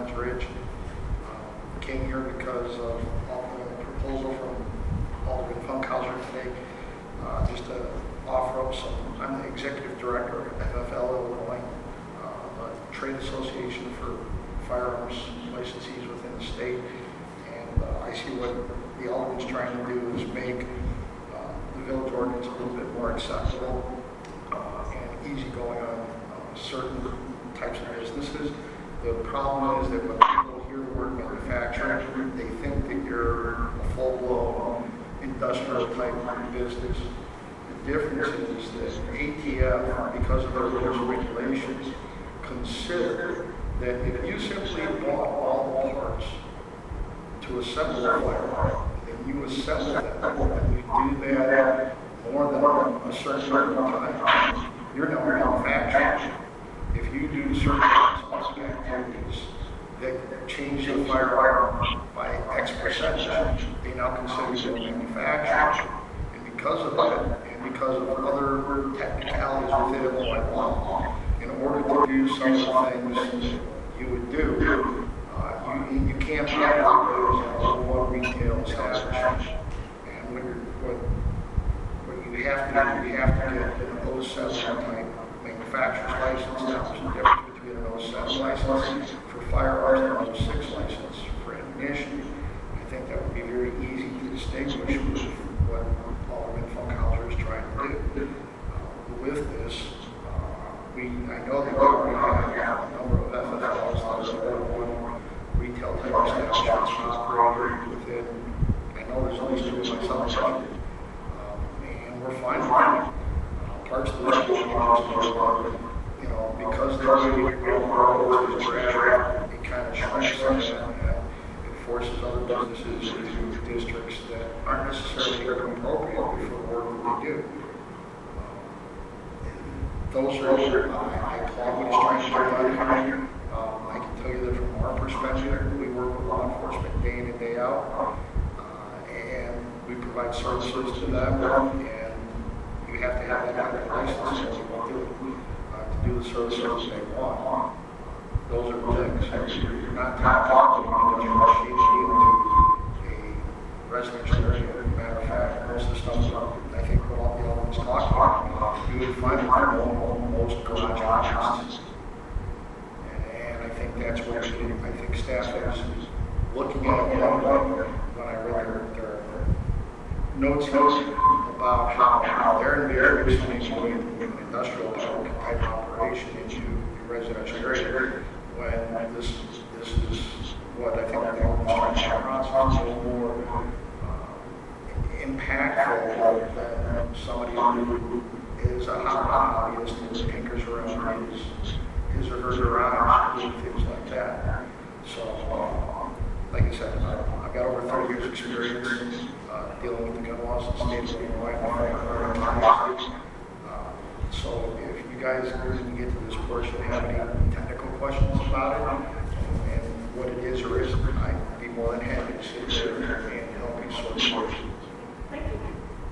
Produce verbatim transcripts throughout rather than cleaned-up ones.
Pines Ridge. Um, came here because of a proposal from Alderman Funkhauser today, uh, just to offer up some. I'm the executive director of F F L Illinois, uh, a trade association for firearms licensees within the state, and uh, I see what the Alderman's trying to do is make uh, the village ordinance a little bit more acceptable uh, and easygoing on uh, certain types of businesses. The problem is that when people hear the word manufacturing, they think that you're a full-blown industrial type business. The difference is that A T F, because of their rules and regulations, consider that if you simply bought all the parts to assemble a firearm, and you assemble them, and you do that more than a certain amount of time, you're now manufacturing. If you do certain activities that change the firearm by X percentage, they now consider you a manufacturer. And because of that, and because of other technicalities within Illinois law, in order to do some of the things you would do, uh, you, you can't operate as a one retail establishment. And what, what, what you have to do, you have to get an O seven type manufacturer's license. Now, there's a difference between an O seven license for firearms and an O six license for ammunition. I think that would be very easy to distinguish with what Alderman Funkhauser is trying to do. Uh, with this, uh, we I know that we already have a number of F F Ls that are one retail type establishments operating within. I know there's at least two in my subdivision, um, and we're fine with that. Parts of this are, you know, because they're really growing to traffic, it kind of shrinks them and it forces other businesses into districts that aren't necessarily appropriate for the work that they do. Um, those are, uh, I applaud what he's trying to do out here. Um, I can tell you that from our perspective, we work with law enforcement day in and day out, uh, and we provide services to them, and you have to have that kind of license to do, uh, to do the services they want. Those are things. You're not talking about industrial machinery into a residential area. As a matter of fact, most of the stuff I think what all the elements talking about, you would find it in most garage objects. And I think that's what I think staff is looking at it when I read their, their notes about how they're envisioning an industrial type operation into a residential area when this this is what I think the government's trying to cross is a little more uh, impactful than somebody who is a hot hobbyist and tinkers around his, his or her garage and things like that. So, uh, like I said, I've got over thirty years experience uh, dealing with the gun laws in the state of Illinois. Uh, so if you guys, when you get to this portion, have any technical questions about it and, and what it is or isn't, I'd be more than happy to sit there and help you sort through it. Thank you.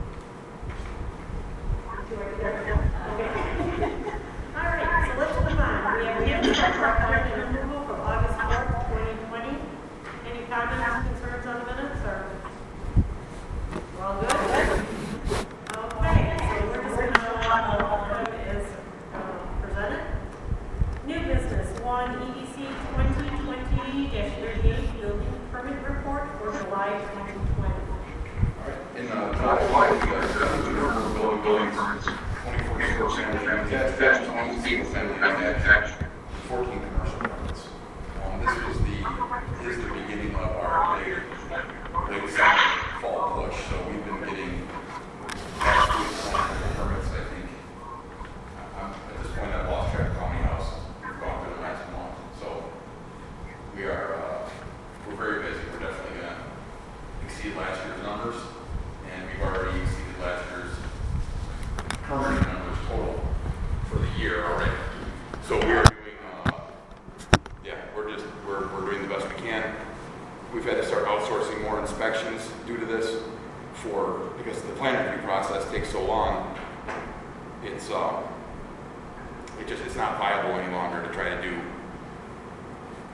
Okay. All right, so let's move on. We have minutes of record and approval for August fourth, twenty twenty. Any comments, concerns on the minutes, or we're all good? Okay, so we're just going to go on them as uh, presented. New business, one E D C twenty twenty dash thirty-eight building permit report for July twenty twenty. In uh, July, we got uh, building building permits, twenty-four single-family detached homes, single-family detached, fourteen commercial permits. Um, this was the is the beginning of our late late summer fall push. So we've been getting last week twenty permits. I think I'm, at this point I've lost track of how many houses we've gone through the last month. So we are uh, we're very busy. We're definitely going to exceed last year's numbers. And we've already exceeded last year's permanent numbers total for the year already. So we are doing, uh, yeah, we're just, we're, we're doing the best we can. We've had to start outsourcing more inspections due to this for, because the plan review process takes so long, it's, uh, it just, it's not viable any longer to try to do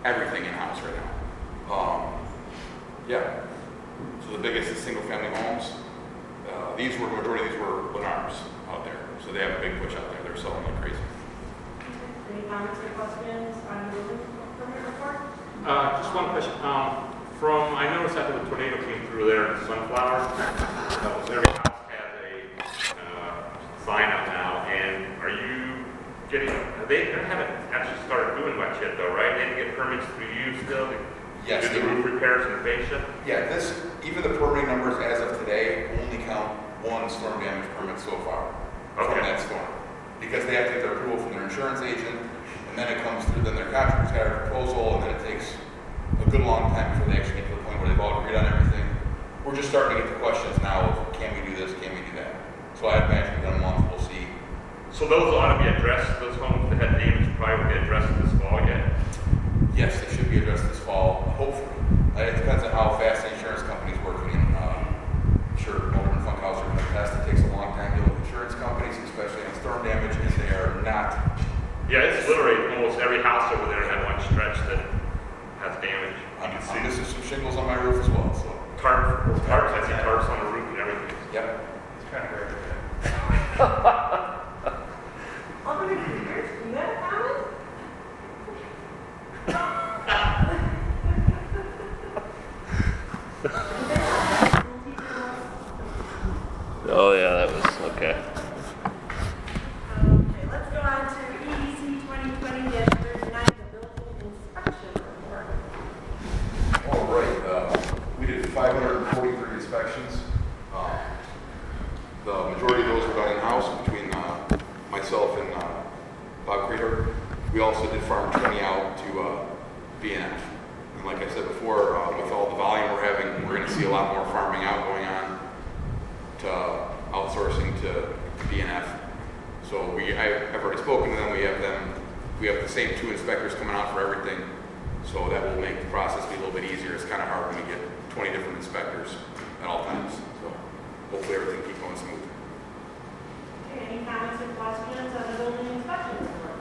everything in-house right now. Um, yeah. So the biggest is single-family homes. Uh, these were, majority of these were Lennars out there. So they have a big push out there. They're selling like crazy. Any comments or questions on the building permit report? Uh, just one question. Um, from, I noticed after the tornado came through there in Sunflower, that was every house has a uh, sign up now. And are you getting, they, they haven't actually started doing much yet though, right? They didn't get permits through you still to Yes, do the they- roof repairs and the fascia? Yeah, this, even the permitting numbers as of today only count one storm damage permit so far from Okay. that storm. Because they have to get their approval from their insurance agent, and then it comes through, then their contractor's got a proposal, and then it takes a good long time before they actually get to the point where they've all agreed on everything. We're just starting to get the questions now of, can we do this, can we do that? So I imagine within a month we'll see. So those ought to be addressed, those homes that had damage probably will be addressed this fall yet? Yes, they should be addressed this fall, hopefully. Uh, It depends on how fast the insurance company's working. Uh, I'm sure Alderman Funkhauser in the past, it takes a long time to deal with insurance companies, especially on storm damage, and they are not. Yeah, it's literally almost every house over there had one stretch that has damage. You I'm, can I'm see missing some shingles on my roof as well, so. tarp, tarps, I see tarps on the roof and everything. Yep. It's kind of weird. Alderman Peters, do you have a comment? Oh yeah, that was okay. Okay, let's go on to E D C twenty twenty dash thirty-nine, the building inspection report. All right, uh, we did five hundred forty-three inspections. Uh, The majority of those were done in-house between uh, myself and uh, Bob Creeder. We also did farm twenty out to uh, B N F. And like I said before, uh, with all the volume we're having, we're going to see a lot more farming out going on to uh, outsourcing to B N F. So we, I- I've already spoken to them. We have them, we have the same two inspectors coming out for everything. So that will make the process be a little bit easier. It's kind of hard when we get twenty different inspectors at all times. So hopefully everything keeps going smooth. Okay, any comments or questions on the building inspection report?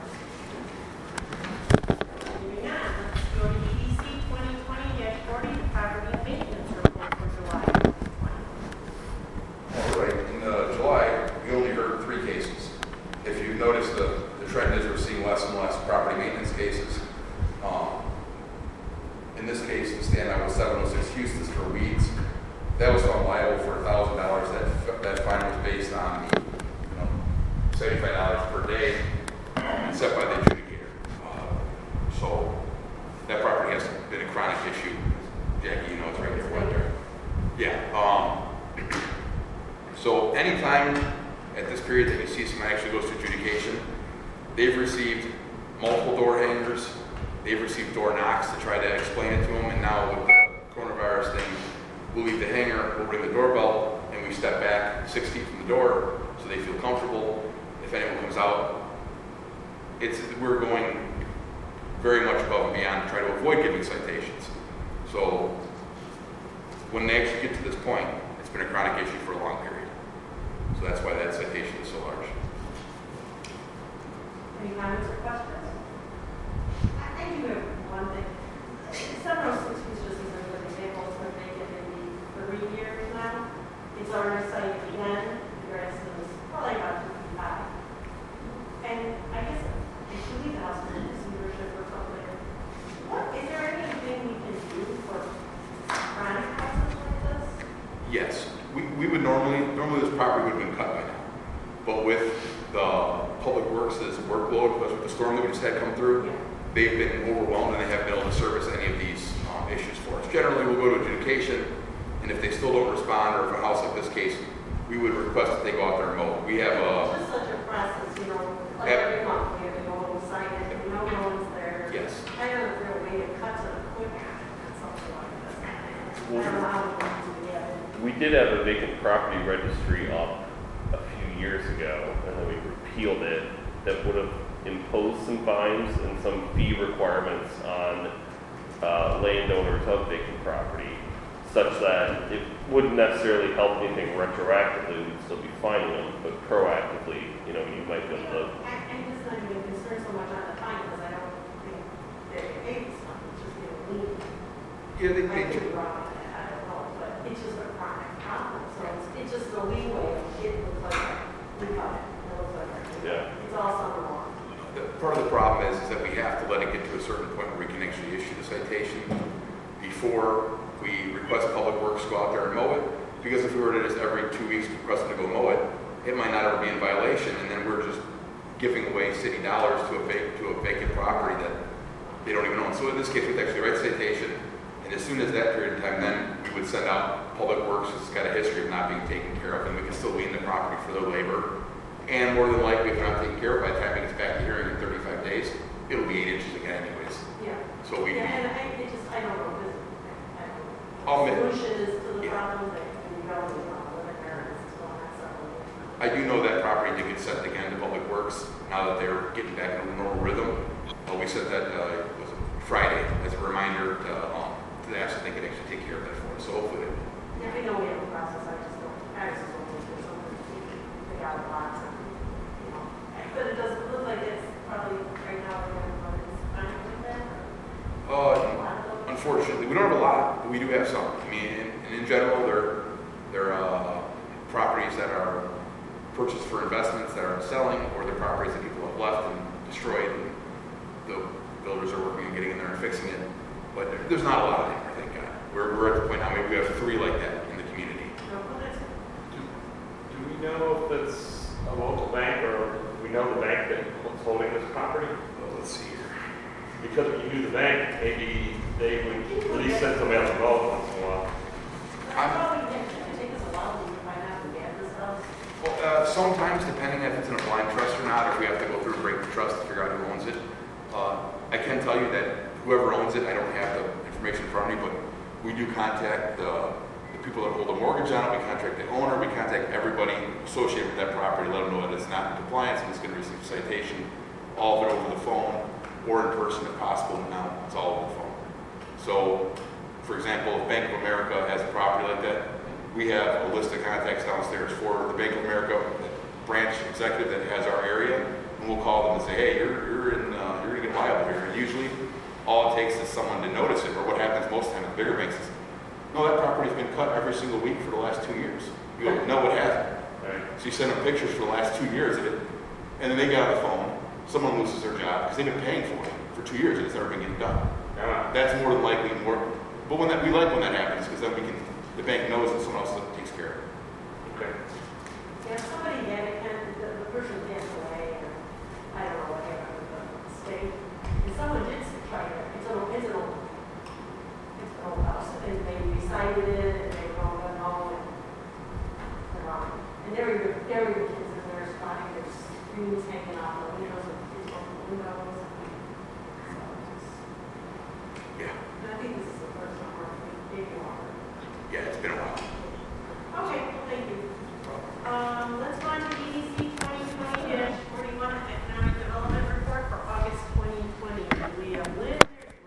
Moving on, let's go to E D C twenty twenty dash forty, the property maintenance report for July twenty twenty. All right, in uh, July, we only heard three cases. If you've noticed, the, the trend is we're seeing less and less property maintenance cases. Um, in this case, we stand out with seven oh six Houston's for weeds. That was found liable for one thousand dollars. That, that fine was based on the, you know, seventy-five dollars per day um, and set by the adjudicator. Uh, so that property has been a chronic issue. Jackie, you know, it's right there, right there. Yeah. Um, So anytime at this period that you see someone actually goes to adjudication, they've received multiple door hangers, they've received door knocks to try to explain it to them, and now with the coronavirus thing, we'll leave the hanger, we'll ring the doorbell, and we step back six feet from the door so they feel comfortable. If anyone comes out, it's we're going very much above and beyond to try to avoid giving citations. So when they actually get to this point, it's been a chronic issue for a long period. So that's why that citation is so large. Any comments or questions? I I do have one thing. Several six is just as a good example, it's been vacant maybe three years now. It's already cited again, the grass is probably about two feet high. And I guess it should be the house in receivership or something. What, is there anything we can do for chronic houses like this? Yes, we, we would normally, normally this property would have been cut by now. But with the Public Works' workload, with the storm that we just had come through, Yeah. they've been overwhelmed and they haven't been able to service any of these um, issues for us. Generally, we'll go to adjudication, and if they still don't respond, or if a house like this case, we would request that they go out there and mow. We have It's a, just such a process, you know, like Yep. every month we have to go and sign it, and no one's there. yes. I don't know if there a way to cut to the quick, something like this. I don't know how to do it. We did have a vacant property registry up a few years ago, and then we repealed it. That would have imposed some fines and some fee requirements on uh, landowners of vacant property, such that it wouldn't necessarily help anything retroactively. We'd still be fining them, but proactively, you know, you might be able to. I, I'm just not even concerned so much on the fine, because I don't think they're paid so much. Yeah, they, I they, could be wrong, I don't know, but it's just a chronic problem, so it's, it's just the leeway of getting the like, we cut it, it looks like that. Yeah. It's all summer long. the, part of the problem is, is that we have to let it get to a certain point where we can actually issue the citation before we request Public Works to go out there and mow it. Because if we were to just every two weeks request them to go mow it, it might not ever be in violation, and then we're just giving away city dollars to a vac to a vacant property that they don't even own. So in this case, we'd actually write citation, and as soon as that period of time, then we would send out Public Works, who's got a history of not being taken care of, and we can still lien the property for their labor. And more than likely, if not taken care of, by the time it gets back to hearing in thirty-five days, it'll be eight inches again anyways. Yeah. So we, Yeah, and I, it just, I don't know, this, I don't know. I'll admit- Solution is to the Yeah. problem that we go with, with the parents, it's going on something. I do know that property did get sent again to Public Works now that they're getting back into a normal rhythm. Uh, we sent that, uh, was it Friday, as a reminder to, um, to ask if they could actually take care of that for us. So hopefully, Yeah, I know we have a process, I just don't, I just don't think there's something to take out of the box and, you know. But it doesn't look like it's probably right now, we're going to it's fine with that. uh, unfortunately, we don't have a lot, but we do have some. I mean, in, and in general, they're, they're, uh, properties that are purchased for investments that are selling, or they're properties that people have left and destroyed, and the builders are working on getting in there and fixing it. But there- there's not a lot anymore, thank God. We're, we're at the point now, maybe we have three like that in the community. No, well, that's, Do do we know if it's a local bank or do we know the bank that's holding this property? Well, let's see here. Because when you do the bank, maybe they would at least send somebody else involved once in a while. I'm- probably, it should take us a while to find out who get this house. Well, uh, sometimes, depending if it's in a blind trust or not, if we have to go through a break the trust to figure out who owns it. Uh, I can tell you that whoever owns it, I don't have the information in front of me, but we do contact the, the people that hold the mortgage on it, we contact the owner, we contact everybody associated with that property, let them know that it's not in compliance and it's going to receive a citation, all of it over the phone or in person if possible. Now it's all over the phone. So, for example, if Bank of America has a property like that, we have a list of contacts downstairs for the Bank of America branch executive that has our area, and we'll call them and say, hey, you're, you're in, uh, you're going to get liable here. And usually, all it takes is someone to notice it, or what happens most of the time with bigger banks is, no, that property's been cut every single week for the last two years. You go, no, it hasn't. Right. So you send them pictures for the last two years of it, and then they get on the phone, someone loses their job, because they've been paying for it for two years, and it's never been getting done. Yeah. That's more than likely more, but when that, we like when that happens, because then we can, the bank knows that someone else takes care of it. Okay. Yeah, somebody had it, and the, the person passed away, and I don't know what happened with the state. And someone did try to, it's an, it's an old, it's an old house, and they recited it, and they were all going home, and, and, um, and there were, there were kids in there spotting their screens hanging off the windows, and kids open the windows, and so it's, Yeah, and I think this is the first time we're taking over. yeah, it's been a while. Okay, well, thank you. Um, let's go on to E D C twenty twenty forty-one Economic Development Report for August twenty twenty. We have Lynn.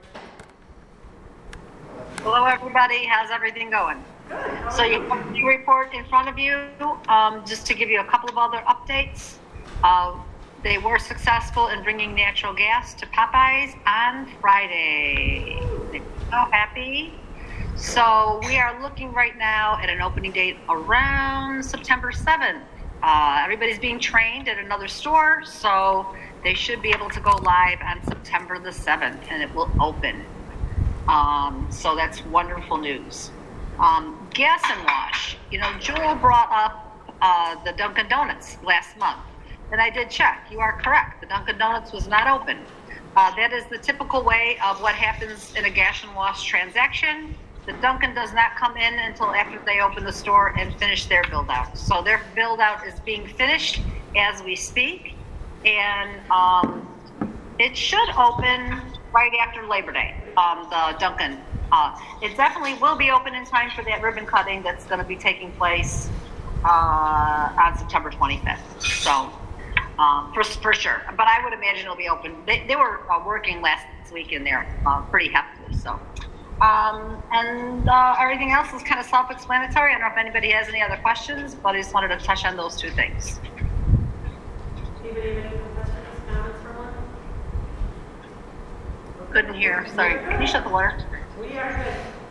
Hello, everybody. How's everything going? Good. How So are you have the report in front of you. Um, just to give you a couple of other updates. Uh, they were successful in bringing natural gas to Popeyes on Friday. They're so happy. So we are looking right now at an opening date around September seventh. Uh, everybody's being trained at another store, so they should be able to go live on September the seventh, and it will open. Um, so that's wonderful news. Um, gas and wash. You know, Jewel brought up uh, the Dunkin' Donuts last month, and I did check. You are correct. The Dunkin' Donuts was not open. Uh, that is the typical way of what happens in a gas and wash transaction. The Dunkin' does not come in until after they open the store and finish their build out. So their build out is being finished as we speak, and um, it should open right after Labor Day. Um, the Dunkin', uh, it definitely will be open in time for that ribbon cutting that's going to be taking place uh, on September twenty-fifth. So um, for for sure, but I would imagine it'll be open. They, they were uh, working last week in there uh, pretty heftily. So. Um, and uh, everything else is kind of self-explanatory. I don't know if anybody has any other questions, but I just wanted to touch on those two things. Anybody have any questions, comments for Lynn? Couldn't hear. Sorry. Can you shut the water? We are good.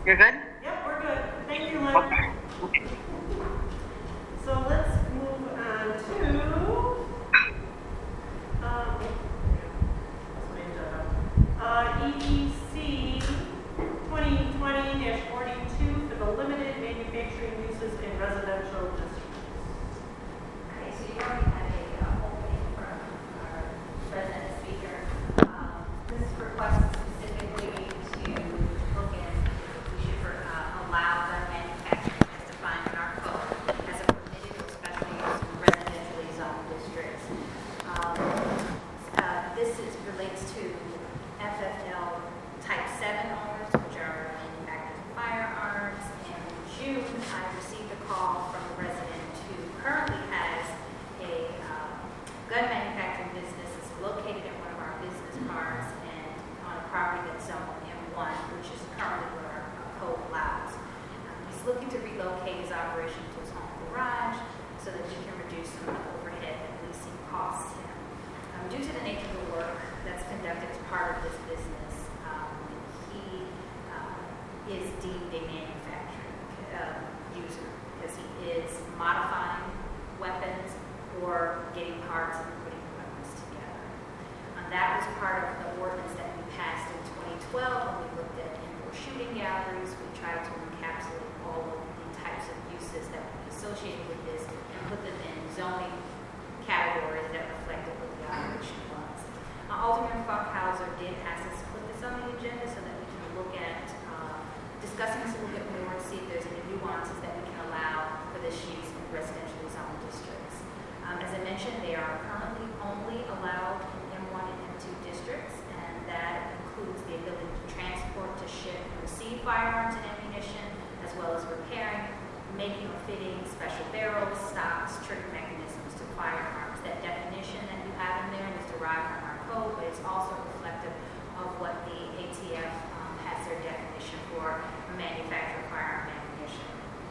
You're good? Yep, we're good. Thank you, Lynn. Okay. Okay. So let's move on to, um, what's my agenda? Uh, E D C twenty twenty forty-two for the limited manufacturing uses in residential districts. Okay, so you already had a uh, opening from our resident speaker. Um, This request specifically to look at if we should uh, allow gun manufacturing as defined in our code as a permitted or special use in residentially zoned districts. Um, uh, This is, relates to F F L Type seven owners, which are manufacturers of firearms. And in June, I received a call from a resident who currently has a uh, gun manufacturing business is located in one of our business parks and on a property that's zoned M one, which is currently what our uh, code allows. Um, he's looking to relocate his operation to his home garage so that he can reduce some of the overhead and leasing costs. Um, due to the nature of the work that's conducted as part of this business, um, he uh, is deemed a manufacturing uh, user because he is modifying weapons or getting parts and putting the weapons together. Um, that was part of the ordinance that we passed in twenty twelve when we looked at indoor shooting galleries. We tried to encapsulate all of the types of uses that would be associated with this and put them in zoning categories that reflected what the operation was. Uh, Alderman Funkhauser did ask us to put this on the agenda so that we can look at uh, discussing this a little bit more and see if there's any nuances that we can allow for this use in residentially zoned districts. Um, as I mentioned, they are currently only allowed in M one and M two districts, and that includes the ability to transport, to ship, and receive firearms and ammunition, as well as repairing, making or fitting special barrels, stocks, trigger mechanisms to firearms. That definition that you have in there is derived from our code, but it's also reflective of what the A T F um, has their definition for manufactured firearm ammunition.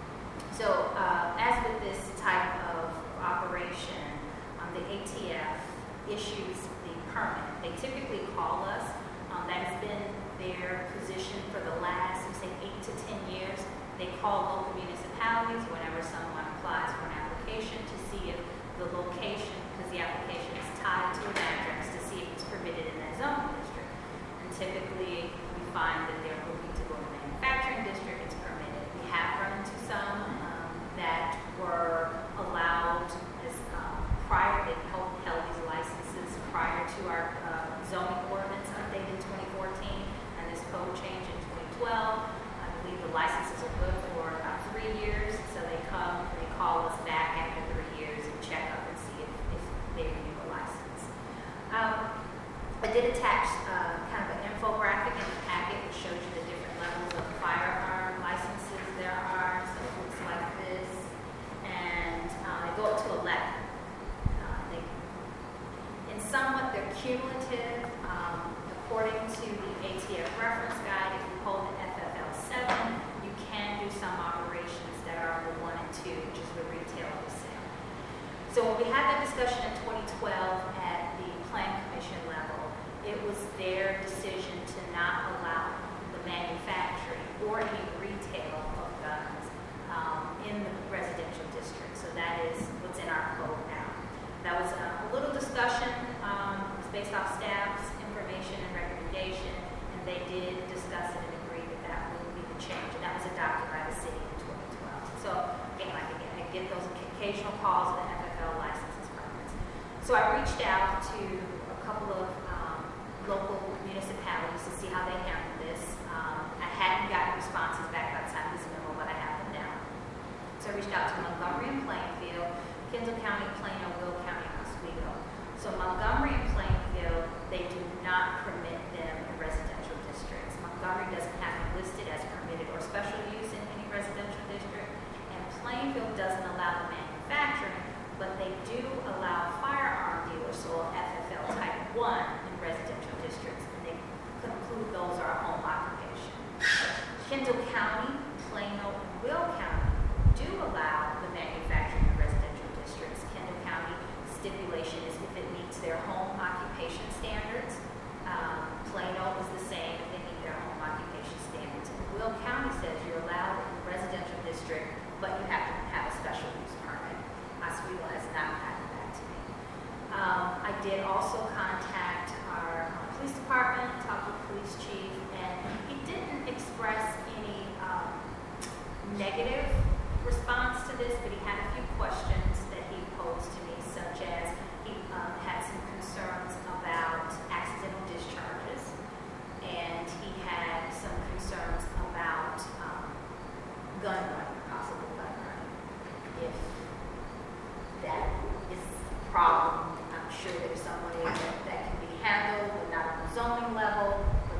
So, uh, as with this type of operation, um, the A T F issues the permit. They typically call us. Um, that has been their position for the last, say, eight to ten years. They call local municipalities whenever someone applies for an application to see if the location, because the application is tied to an address, to see if it's permitted in that zoning district. And typically, we find that they're moving to go to manufacturing district, it's permitted. We have run into some um, that were allowed as uh, prior, they held, held these licenses prior to our uh, zoning ordinance update in twenty fourteen, and this code change in twenty twelve. I believe the licenses are good for about three years, so they come, they call us back after three years and check up and see if, if they renew a license. Um, I did attach uh, kind of an infographic in the packet which shows you the different levels of firearm licenses there are. So it looks like this, and uh, they go up to eleven. Uh, they, in somewhat, they're cumulative. Um, according to the A T F reference guide, if you hold an F F L seven, you can do some operations that are the one and two, which is the retail sale. So when we had that discussion in twenty twelve at the Plan Commission level, it was their decision to not allow the manufacturing or any retail of guns um, in the residential district. So that is what's in our code now. That was uh, a little discussion. Um, it was based off staff's information and recommendation, and they did discuss it and agree that that would be the change, and that was adopted by the city in twenty twelve. So again, like again, I get those occasional calls of the F F L licenses permits. So I reached out to a couple of um, local municipalities to see how they handle this. Um, I hadn't gotten responses back by the time this memo, but I have them now. So I reached out to Montgomery and Plainfield, Kendall County, Plano, Will County, and Oswego. So Montgomery and Plainfield, they do not permit them in residential districts. Montgomery doesn't have it listed as permitted or special use in any residential district, and Plainfield doesn't allow the manufacturing, but they do allow firearm dealers, so F F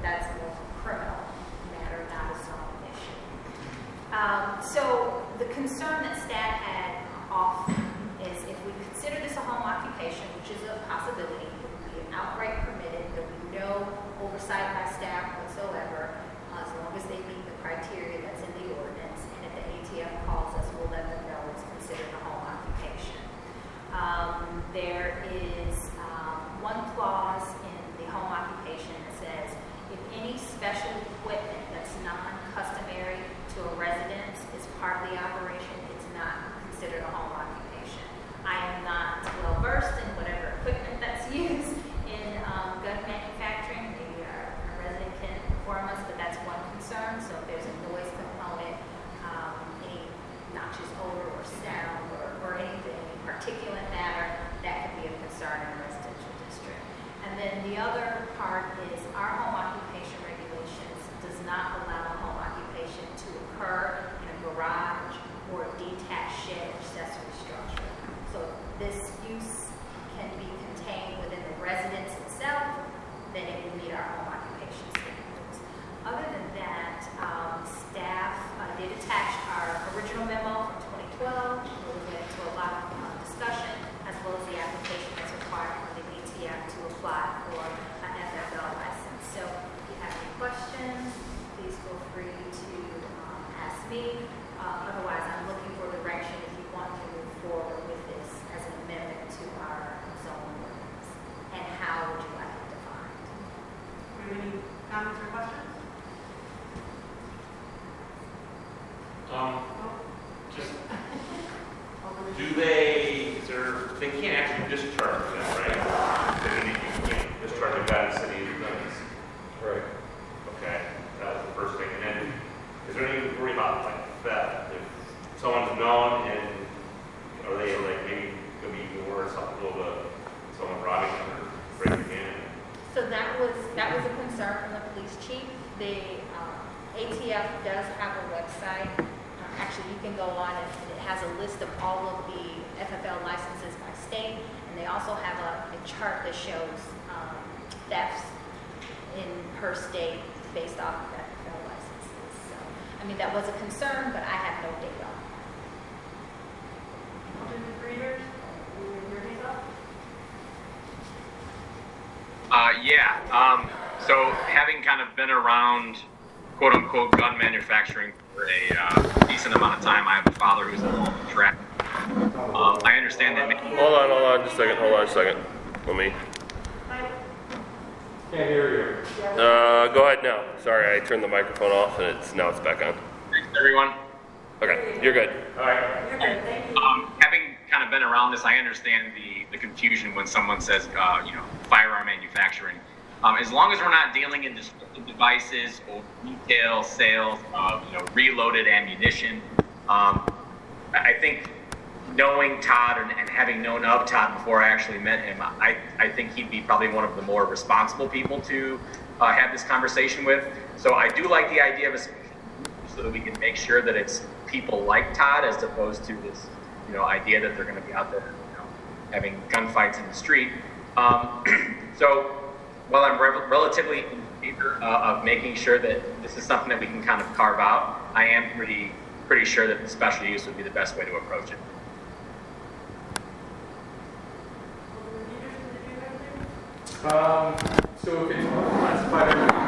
that's more of a criminal matter, not a zoning issue. Um, so the concern that staff had often is if we consider this a home occupation, which is a possibility, it would be outright permitted, there would be no oversight by staff whatsoever, uh, as long as they meet the criteria that's in the ordinance, and if the A T F calls us, we'll let them know it's considered a home occupation. Um, there is um, one clause in the home occupation that says if any special equipment that's non-customary to a residence is part of the operation, it's not considered a home occupation. I am not well versed in whatever equipment that's used in um, gun manufacturing. Maybe our, our resident can inform us, but that's one concern. So if there's a noise component, um, any noxious odor or sound or, or anything, any particulate matter, that could be a concern in a residential district. And then the other part is our home occupation regulations does not allow a home occupation to occur in a garage or a detached shed or accessory structure. So this use can be contained within the residence itself, then it would meet our home occupation standards. Other than that, um, staff uh, did attach our original memo from twenty twelve, where we went into a lot of uh, discussion, as well as the application that's required from the A T F to apply for an F F L license. So if you have any questions, please feel free to um, ask me. Uh, otherwise, I'm looking for direction if you want to move forward with this as an amendment to our zoning ordinance. And how would you like it defined? Do you have any comments or questions? Um, just, do they, is there, they can't actually discharge that, right? They, you can't discharge a gun in the city of guns. Right. Okay, that was the first thing. And then, is there any worry about like theft? If someone's known and are they like maybe could be more susceptible to someone robbing them or breaking in? So that was that was a concern from the police chief. The um, A T F does have a website. Uh, actually, you can go on and it has a list of all of the F F L licenses by state, and they also have a, a chart that shows um, thefts in per state based off of F F L licenses. So, I mean, that was a concern, but I have no data on that. Student readers, your hands up. Uh, yeah. Um, so having kind of been around quote unquote gun manufacturing for a uh, decent amount of time, I have a father who's a track. Um, I understand that. Hold on, hold on, just a second, hold on a second. Let me, Can't hear you. uh, go ahead now. Sorry, I turned the microphone off and it's, now it's back on. Thanks, everyone. Okay, you're good. All right. You're good, thank you. Um, having kind of been around this, I understand the, the confusion when someone says, uh, you know, firearm manufacturing. Um, as long as we're not dealing in destructive devices or retail sales of, you know, reloaded ammunition, um, I think knowing Todd and, and having known of Todd before I actually met him, I, I think he'd be probably one of the more responsible people to uh, have this conversation with. So I do like the idea of a special group so that we can make sure that it's people like Todd as opposed to this, you know, idea that they're going to be out there, you know, having gunfights in the street. Um, so while I'm re- relatively in favor uh, of making sure that this is something that we can kind of carve out, I am pretty pretty sure that the special use would be the best way to approach it. Um, so if it's classified as a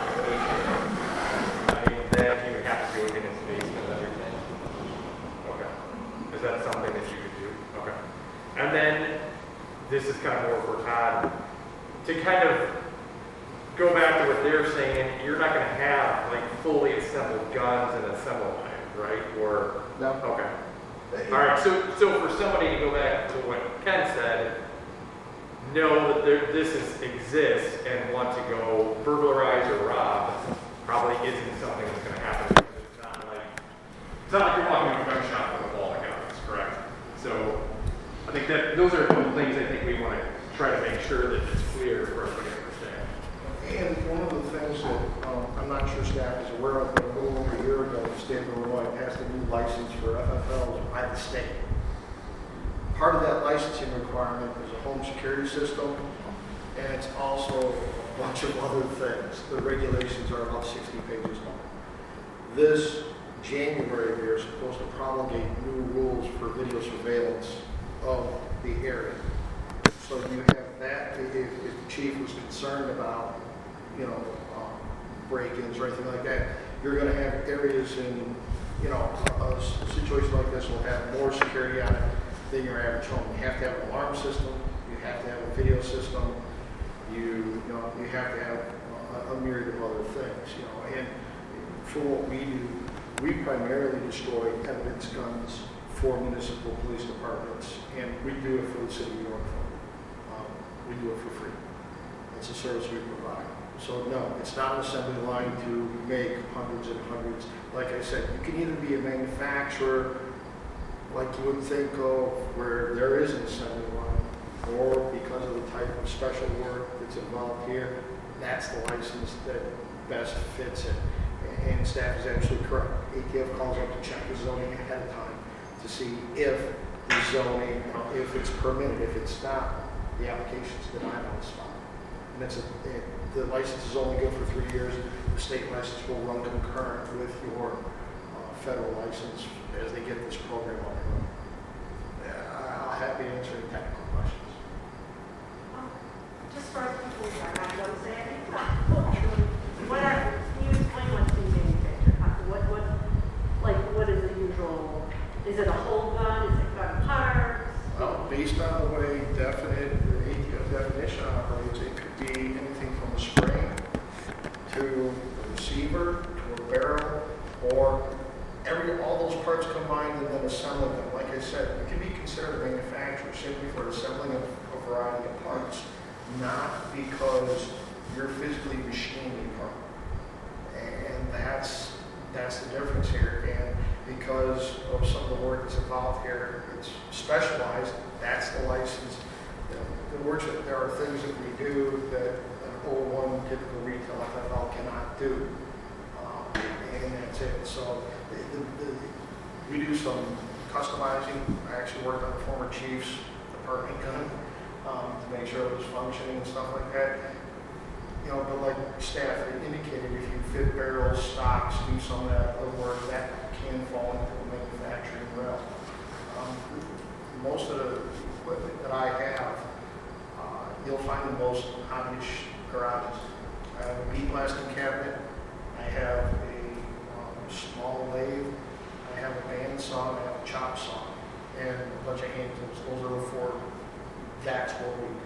I mean, then you would have to do it in its basement and everything. Okay. Is that something that you could do? Okay. And then, this is kind of more for Todd, to kind of go back to what they're saying, you're not going to have like fully assembled guns and assembled knives, right? Or, No. okay. All right, so, so for somebody to go back to what Ken said, know that there, this is, exists and want to go burglarize or rob probably isn't something that's going to happen. Because it's not like it's not like you're walking into a gun shop with a ball of guns, correct? So I think that those are the things I think we want to try to make sure that it's clear for everybody to understand. And one of the things that um, I'm not sure staff is aware of, but a little over a year ago, the state of Illinois passed a new license for F F Ls by the state. Part of that licensing requirement is a home security system, And it's also a bunch of other things. The regulations are about sixty pages long. This January, we are supposed to promulgate new rules for video surveillance of the area. So you have that, if, if the chief was concerned about, you know, um, break-ins or anything like that, you're gonna have areas in, you know, a, a situation like this will have more security on it than your average home. You have to have an alarm system, you have to have a video system, you, you know, you have to have a, a myriad of other things, you know, and for what we do, we primarily destroy evidence guns for municipal police departments, and we do it for the city of Yorkville. Um, we do it for free. It's a service we provide. So no, it's not an assembly line to make hundreds and hundreds. Like I said, you can either be a manufacturer, like you would think of, where there is an assembly line, or because of the type of special work that's involved here, that's the license that best fits it. And staff is absolutely correct. A T F calls up to check the zoning ahead of time to see if the zoning, if it's permitted. If it's not, the application's denied on the spot. And it's a, it, the license is only good for three years. The state license will run concurrent with your uh, federal license as they get this program on the road. Uh, I'll happy to answer any technical questions. Um, Just for us people who are not going to say anything, what are, can you explain what's being manufactured? How- What, what, like, what is the usual, is it a whole gun, is it gun parts? Well, based on the way definite, the A T F definition operates, it could be anything from a spring to a receiver to a barrel, or every all those parts combined and then assembling them. Like I said, it can be considered a manufacturer simply for assembling a, a variety of parts, not because you're physically machining a part. And that's that's the difference here. And because of some of the work that's involved here, it's specialized. That's the license. The, the works that there are things that we do that an O one typical retail F F L cannot do, um, and that's it. So the, the, the, we do some customizing. I actually worked on the former chief's department gun um, to make sure it was functioning and stuff like that. You know, but like staff indicated, if you fit barrels, stocks, do some of that other work, that can fall into the manufacturing realm. Um, most of the equipment that I have, uh, you'll find in most hobby garages. I have a bead blasting cabinet. I have a um, small lathe. I have a bandsaw. I have a chop saw, and a bunch of hand tools. Those are the four. That's what we do.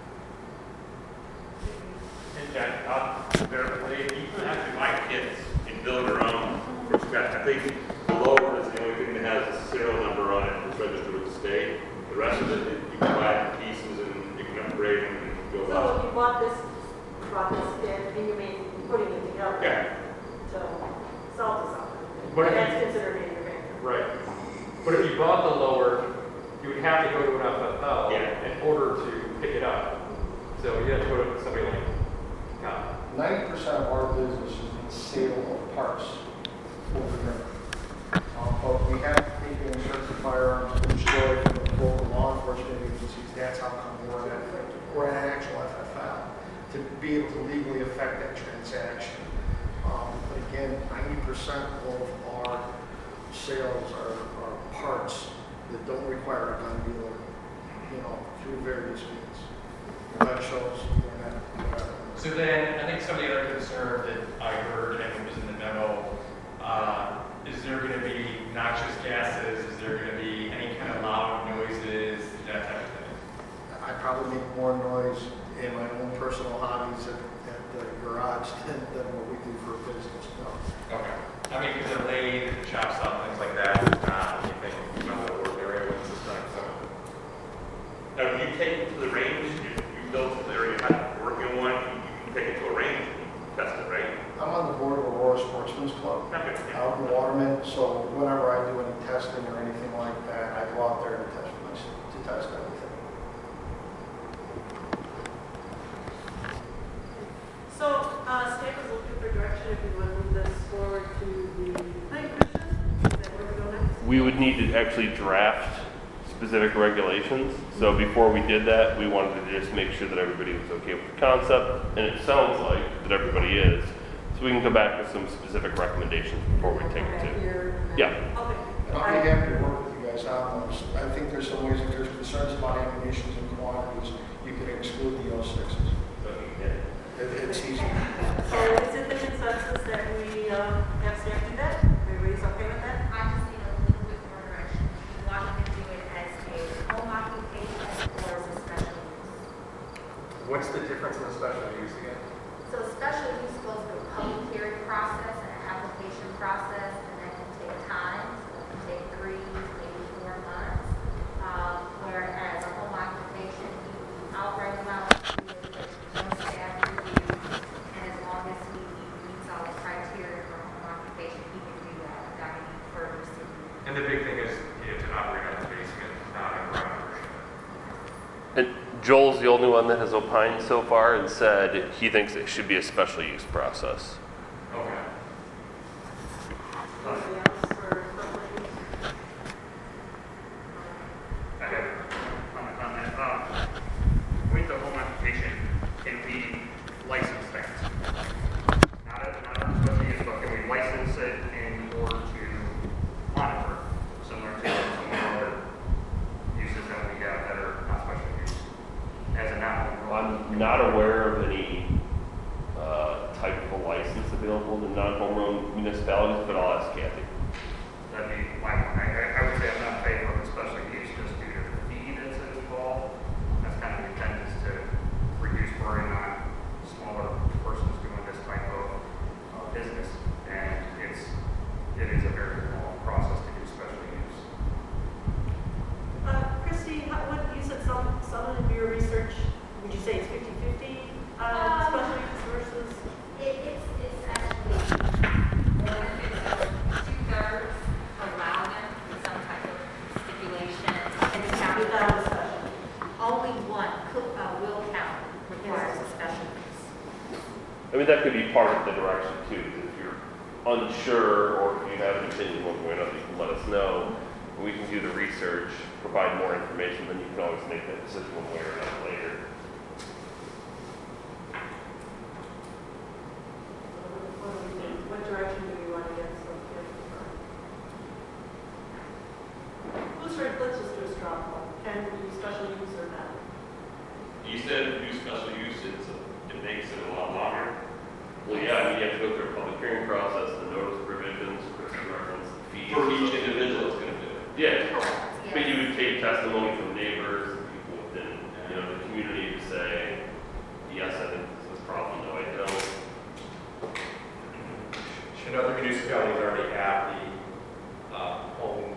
And Jack, uh, there, they even actually my kids can build their own from scratch. I think the lower is the only thing that has a serial number on it that's registered with the state. The rest of it, you can buy pieces and you can upgrade them and go So out. if you bought this, you brought this in, and you mean putting it together Yeah. to sell to something. But And if that's you- considered manufacturing. Right. But if you bought the lower, you would have to go to an F F L Yeah. in order to pick it up. So you have to go to somebody like, uh, ninety percent of our business is the sale of parts over here. Um, but we have taken certain firearms to destroy from the local law enforcement agencies. That's how come we're at, we're at an actual F F L to be able to legally affect that transaction. Um, but again, ninety percent of our sales are, are parts that don't require a gun dealer, you know, through various means. Gun shows, internet, whatever. So then, I think some of the other concern that I heard, and it was in the memo, uh, is there going to be noxious gases? Is there going to be any kind of loud noises, that type of thing? I probably make more noise in my own personal hobbies at, at the garage than, than what we do for business. No. Okay. I mean, because the lathe, the chop saw, things like that, not anything, you know, the work area with this time, so. Now, if you take it to the range, if you built it there, you have to work in one, you can take it to a range and test it, right? I'm on the board of Aurora Sportsman's Club. Okay. out in Waterman, so whenever I do any testing or anything like that, I go out there to test my, to test everything. So, uh, staff is looking for direction if we want to move this forward to the planning commission. Is that where we go next? We would need to actually draft specific regulations. So before we did that, we wanted to just make sure that everybody was okay with the concept, and it sounds like that everybody is. So we can go back with some specific recommendations before we take it to. Yeah. Okay. And I'll be happy to work with you guys on those. I think there's some ways, if there's concerns about ammunition and quantities, you can exclude the oh sixes. It, it's easy. So is it the consensus that we uh, have staff do that? Everybody's okay with that? I just need a little bit more direction. You want me to do it as a home occupation or as a special use? What's the difference in a special use again? So special use goes through a public hearing process and an application process, and that can take time. So it can take three, maybe four months. Um, whereas a home occupation, you can be outright allowed to do it, there's no staff review, and as long as he meets all the criteria for a home occupation, he can do that without any further city. And the big thing is you have to operate on the basement, not on ground. And Joel's the only one that has opined so far and said he thinks it should be a special use process. Okay. Anybody else for public use? I have a comment. Um, with the home occupation, can we license things? Not a, not a special use, but can we license it in order to monitor, similar to some of the other uses that we have that are not special use? As a non-home I'm not aware of any uh, type of a license available in non-home rule municipalities, but I'll ask Kathy. that'd be my, I, I would say I'm not in favor of a special use just due to the fee that's involved. That's kind of the intent is to reduce burden on smaller persons doing this type of uh, business. And it's, it is a very long process to do special use. Uh, Christy, how, what, you said some, some of your research, would you say it's fifty-fifty, uh, Um, special use versus? It, it's, it's actually more than two-thirds allow them with some type of stipulation, and the county Without a special? only one, Cook, uh, Will County requires a special use. I mean, that could be part of the direction too. If you're unsure or if you have an opinion one way or another, you can let us know. We can do the research, provide more information, then you can always make that decision one way or another later. What do we think? What direction do we want to get so kids from? Who's right, let's just do a straw poll. Can we do special use or not? You said do special use, it's, it makes it a lot longer. Well, yeah, I mean, you have to go through a public hearing process, the notice provisions, Chris reference, the fees. For each individual, it's gonna do it. Yeah, Correct, but you yes. would take testimony from neighbors and people within, you know, the community to say, yes, I think this is a problem, no, I don't. Should other municipalities already have the uh, home?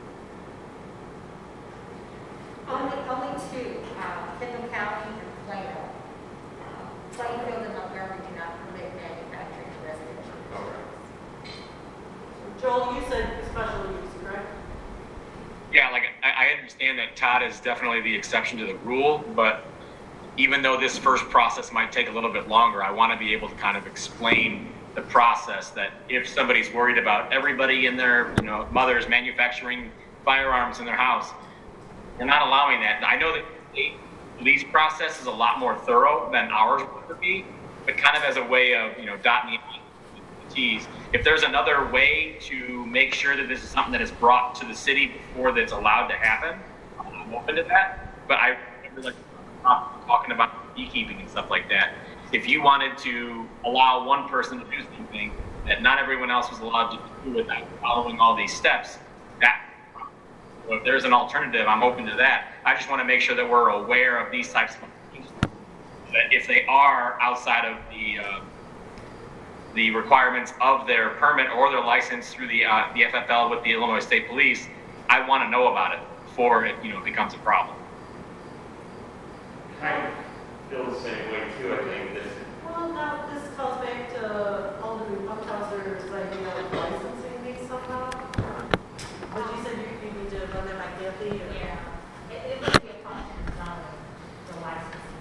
Only, only two, uh, Kendall County and Plano. Uh, Plainfield and Montgomery do not permit manufacturing residential. Okay. Joel, you said special use, correct? Yeah, like I, I understand that Todd is definitely the exception to the rule, but even though this first process might take a little bit longer, I want to be able to kind of explain the process that if somebody's worried about everybody in their, you know, mothers manufacturing firearms in their house, we're not allowing that. I know that the police process is a lot more thorough than ours would be, but kind of as a way of, you know, dotting the T's. If there's another way to make sure that this is something that is brought to the city before that's allowed to happen, I'm open to that. But I really like talking about beekeeping and stuff like that. If you wanted to allow one person to do something that not everyone else was allowed to do without following all these steps, that well, if there's an alternative, I'm open to that. I just want to make sure that we're aware of these types of things. That if they are outside of the uh, the requirements of their permit or their license through the uh, the F F L with the Illinois State Police, I want to know about it before it, you know, becomes a problem. Kind of feel the same way too, I think, that Well, now, this calls back to Alderman Funkhauser's idea of licensing these somehow. But you said you, you need to run that by Kathy? or- Yeah, it, it would be a function of zoning, the licensing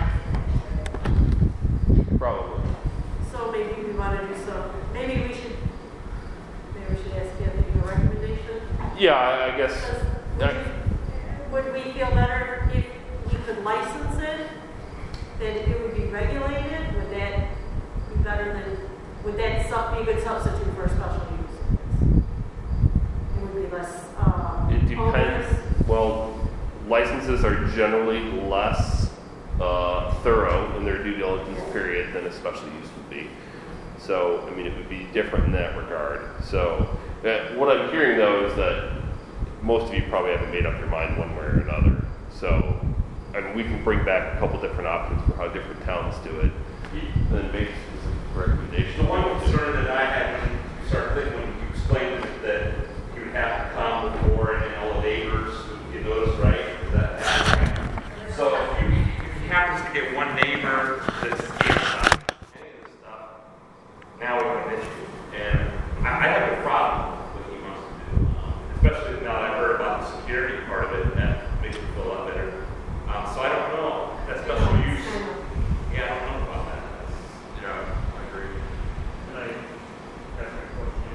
for Probably. So maybe we want to do some, maybe we should, maybe we should ask Kathy for a recommendation? Yeah, I I guess. Because would you- would we feel better if you could license it, that it would be regulated? Would that be better than, would that sub- be a good substitute for a special use? It would be less, uh, It depends. onerous? Well, licenses are generally less uh, thorough in their due diligence period than a special use would be. So, I mean, it would be different in that regard. So, uh, what I'm hearing though is that most of you probably haven't made up your mind one way or another. So, I mean, we can bring back a couple different options for how different towns do it, and then make specific recommendations. The one concern that I had when you started thinking, when you explained it, that you would have to come with more and all the neighbors would get those, right? Is that accurate? So if you, if you happen to get one neighbor that's against any of this stuff, now we have an issue. And I, I have no problem with what he wants to do, um, especially now that I've heard about the security part of it, and that makes me feel a lot better. Um, so I don't know, that special use, yeah, I don't know about that. That's, yeah, I agree. And I, that's my question.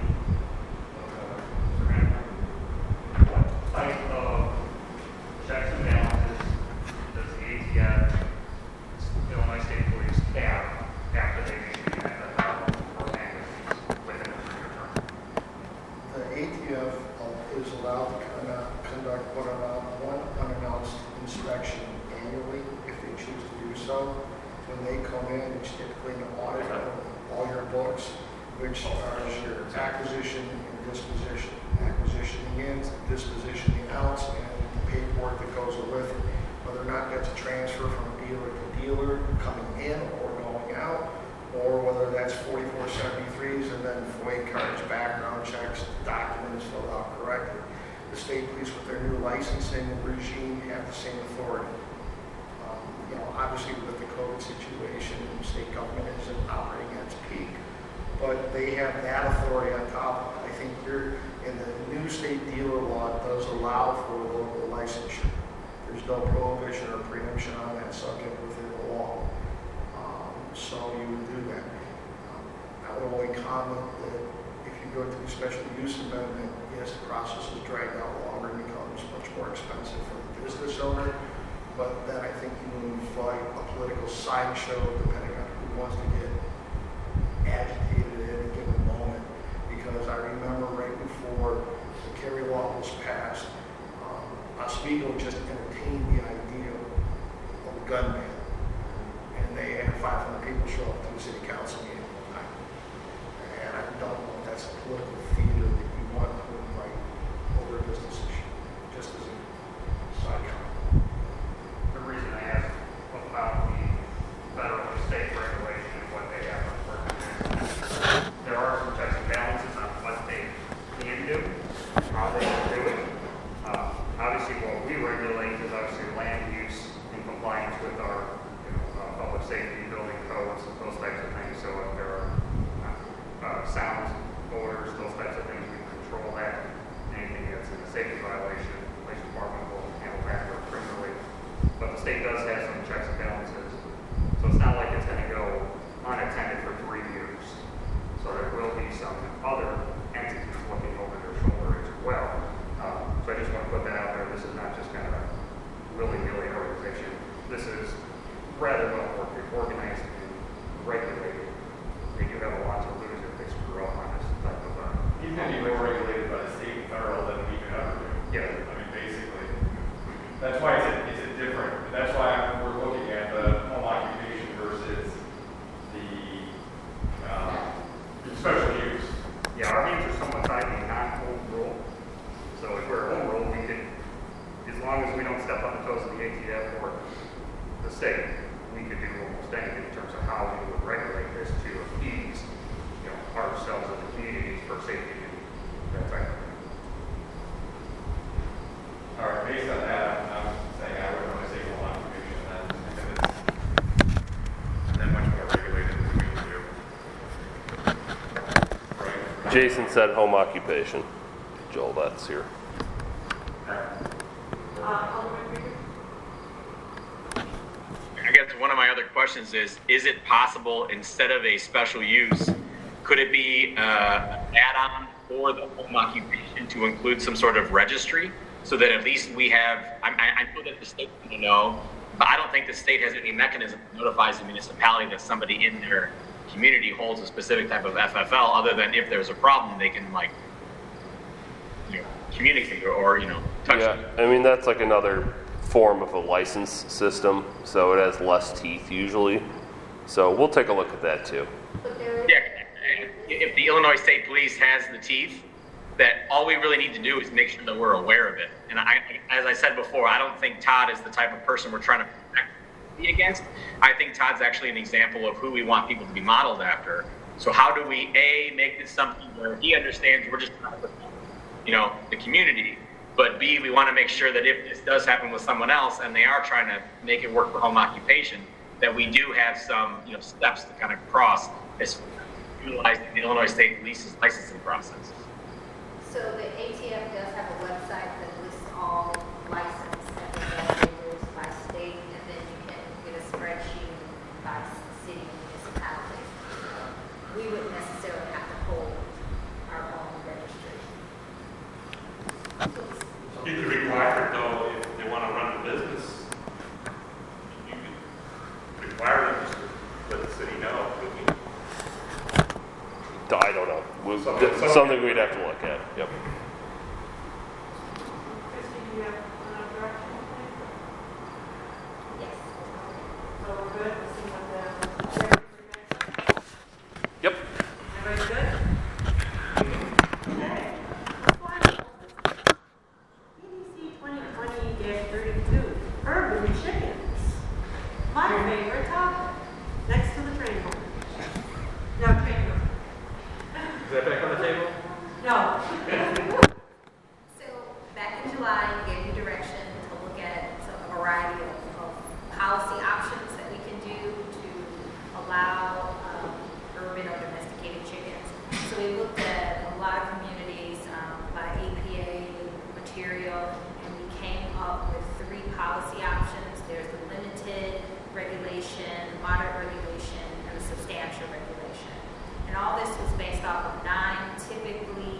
Uh, What type of checks and balances does the A T F, Illinois State Police, have after they issue that one thousand for magazines within a three-year term? The A T F is allowed to conduct, conduct what are one unannounced inspection annually if they choose to do so. When they come in, it's typically an audit of all your books, which are your acquisition and disposition. Acquisition the ins, disposition the outs, and the paperwork that goes with it. Whether or not that's a transfer from dealer to dealer coming in or going out, or whether that's forty-four seventy-threes and then FOIA cards, background checks, documents filled out correctly. The state police with their new licensing regime have the same authority. Um, you know, obviously with the COVID situation, the state government isn't operating at its peak, but they have that authority on top of it. I think you're, in the new state dealer law, it does allow for local licensure. There's no prohibition or preemption on that subject within the law. Um, so you would do that. Um, I would only comment that if you go to the special use amendment, yes, the process is dragged out longer and becomes much more expensive for the business owner. But then I think you invite a political sideshow depending on who wants to get agitated at any given moment. Because I remember right before the Kerry law was passed, um, Oswego just entertained the idea of a gun ban. And they had five hundred people show up to the city council meeting one night. And I don't know if that's a political theater that you want to invite over a business issue, just as a side comment. The reason I asked about the federal and state regulation and what they have on work, there are some checks and balances on what they can do, how they can do it. Uh, obviously, what we regulate is obviously land use in compliance with our you know, uh, public safety, building codes, those types of things. So if there are uh, sounds, odors, those types of things, we control that. Anything that's in a safety violation, the police department will handle that or criminally. But the state does have some checks and balances. So it's not like it's going to go unattended for three years. So there will be some other entities looking over their shoulder as well. Um, so I just want to put that out there. This is not just kind of a willy-nilly organization. This is rather well organized and regulated. They do have a lot to lose if they screw up on this type of uh, He's going to be more regulated by the state and federal than we could ever do. Yeah. I mean, basically. That's why it's a, it's a different, that's why we're looking at the home occupation versus the uh, special use. Yeah, our hands are somewhat tied to non-home rule. So if we're home rule, we can, as long as we don't step on the toes of the A T F or the state, we could do almost anything in terms of how we would regulate this to appease, you know, ourselves as a community for safety and that type of thing. All right, based on that, I'm, I'm saying I would want to say home occupation then, because it's That much more regulated than we can do. Right? Jason said home occupation. Joel, that's here. I guess one of my other questions is, is it possible instead of a special use, could it be uh, an add-on for the home occupation to include some sort of registry so that at least we have, I, I I know that the state's going to know, but I don't think the state has any mechanism that notifies the municipality that somebody in their community holds a specific type of F F L, other than if there's a problem, they can like, you know, communicate or, or you know, touch Yeah, it. I mean, that's like another form of a license system, so it has less teeth usually. So we'll take a look at that too. But there is. Yeah, if the Illinois State Police has the teeth, that all we really need to do is make sure that we're aware of it. And I, as I said before, I don't think Todd is the type of person we're trying to protect against. I think Todd's actually an example of who we want people to be modeled after. So how do we, A, make this something where he understands we're just trying to protect, you know, the community, but B, we want to make sure that if this does happen with someone else and they are trying to make it work for home occupation, that we do have some, you know, steps to kind of cross as utilizing the Illinois State Police's licensing process. So the A T F does have a website that lists all licensed F F L by state, and then you can get a spreadsheet by city and municipality. We wouldn't necessarily have to hold our own registry. You could require it though, if they want to run the business, you could require them just to let the city know. couldn't you? I don't know. We'll, Something- that's something we'd have to look at. Yep. Christie, do you have uh, direction? Yes. So we're good, we'll see what the sheriff recommends. Yep. Everybody good? Okay. E D C twenty twenty thirty-two, urban chickens. My favorite topic, next to the train home. No, train home. Is that back on the table? No. So back in July, I gave you direction to look at some variety of, of policy options that we can do to allow um, urban or domesticated chickens. So we looked at a lot of communities, um, a lot of A P A material, and we came up with three policy options. There's the limited regulation, moderate regulation, and the substantial regulation. And all this was based off of nine typically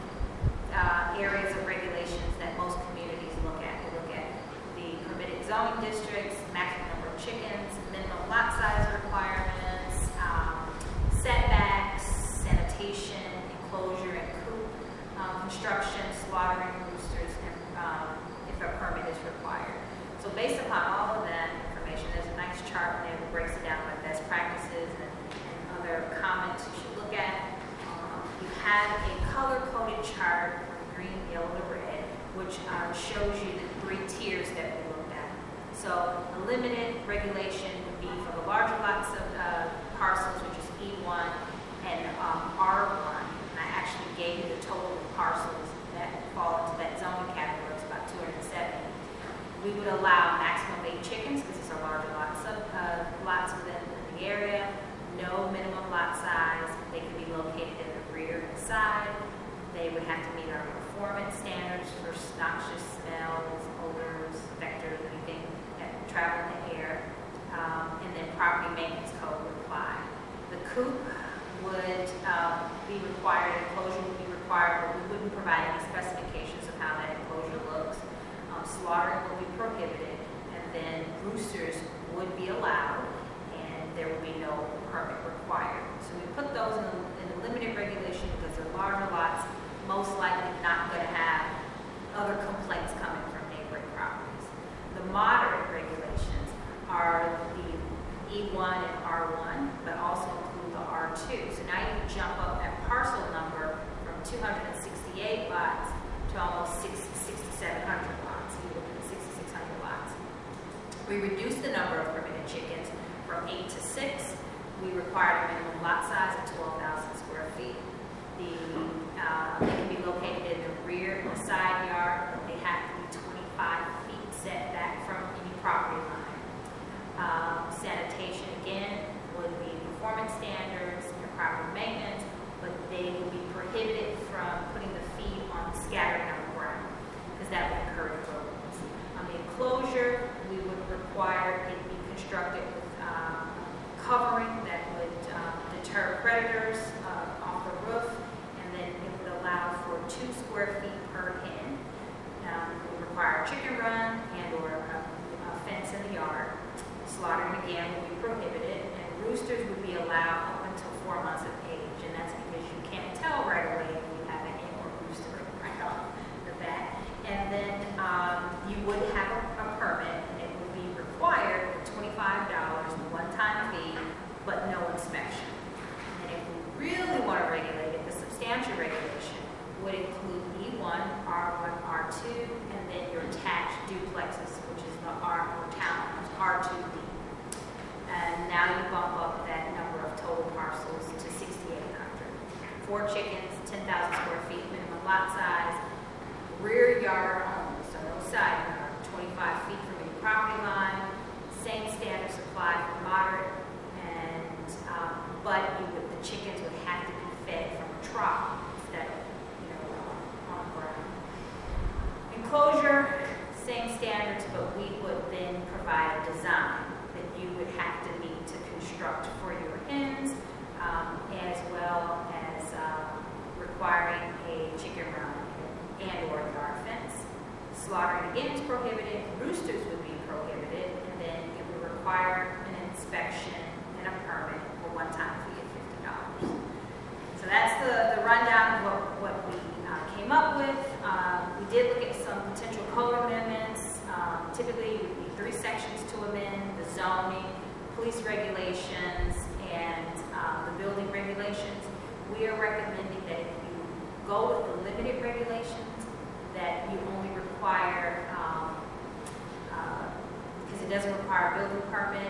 uh, areas of regulations that most communities look at. They look at the permitted zoning districts, maximum number of chickens, minimum lot size requirements, um, setbacks, sanitation, enclosure and coop, um, construction, slaughtering roosters, and um, if a permit is required. So based upon all of that information, there's a nice chart there that breaks it down by best practices and, and other comments you should look at. Um, you have a color-coded chart from green, yellow, to red, which uh, shows you the three tiers that we looked at. So a limited regulation would be for the larger lots of uh, parcels, which is E one and um, R one. And I actually gave you the total of parcels that fall into that zoning category. It's about two hundred seventy. We would allow maximum eight chickens because these are larger lots of uh, lots within the area. No minimum lot size. They could be located in the rear and side. They would have to meet our performance standards for noxious smells, odors, vectors, anything that travel in the air. Um, and then property maintenance code would apply. The coop would um, be required, enclosure would be required, but we wouldn't provide any specifications of how that enclosure looks. Um, slaughtering would be prohibited, and then roosters would be allowed, and there would be no permit required. So we put those in the, in the limited regulation because they're larger lots, most likely not going to have other complaints coming from neighboring properties. The moderate regulations are the E one and R one, but also include the R two. So now you can jump up that parcel number from two hundred sixty-eight lots to almost sixty-seven hundred lots. You look at sixty-six hundred lots. We reduced the number of permitted chickens from eight to six. We required a minimum lot size of twelve thousand square feet. The, uh, they can be located in the rear and the side yard, but they have to be twenty-five feet set back from any property line. Um, sanitation, again, would be performance standards and proper maintenance, but they would be prohibited from putting the feed on scattering on the ground, because that would encourage rodents. On the enclosure, we would require it be constructed with um, covering that would um, deter predators uh, off the roof, and then it would allow for two square feet per hen. Um, we require a chicken run and or a, a fence in the yard. Slaughtering again will be prohibited, and roosters would be allowed up until four months of age, and that's because you can't tell right away if you have an hen or rooster right off the bat. And then um, you would have a, a permit, and it would be required for twenty-five dollars, one-time fee, but no inspection. And if we really want to regulate it, the substantial regulation would include E one, R one, R two, and then your attached duplexes, which is the R or townhomes, R two D. And now you bump up that number of total parcels to sixty-eight hundred. Four chickens, ten thousand square feet minimum lot size, rear yard only, so no side yard, twenty-five feet from your property line, same standards apply for moderate, and um, but you would, the chickens would have to be fed from a trough instead of, you know, on the ground. Enclosure, same standards, but we would then provide a design that you would have to meet to construct for your hens, um, as well as uh, requiring a chicken run and or yard fence. Slaughtering again is prohibited, roosters would be prohibited, and then it would require an inspection and a permit for one-time fee of fifty dollars. So that's the, the rundown of what, what we uh, came up with. Um, we did look at some potential code amendments. Um, typically, it would be three sections to amend: the zoning, police regulations, and um, the building regulations. We are recommending that if you go with the limited regulations, that you only require, um, uh, because it doesn't require a building permit,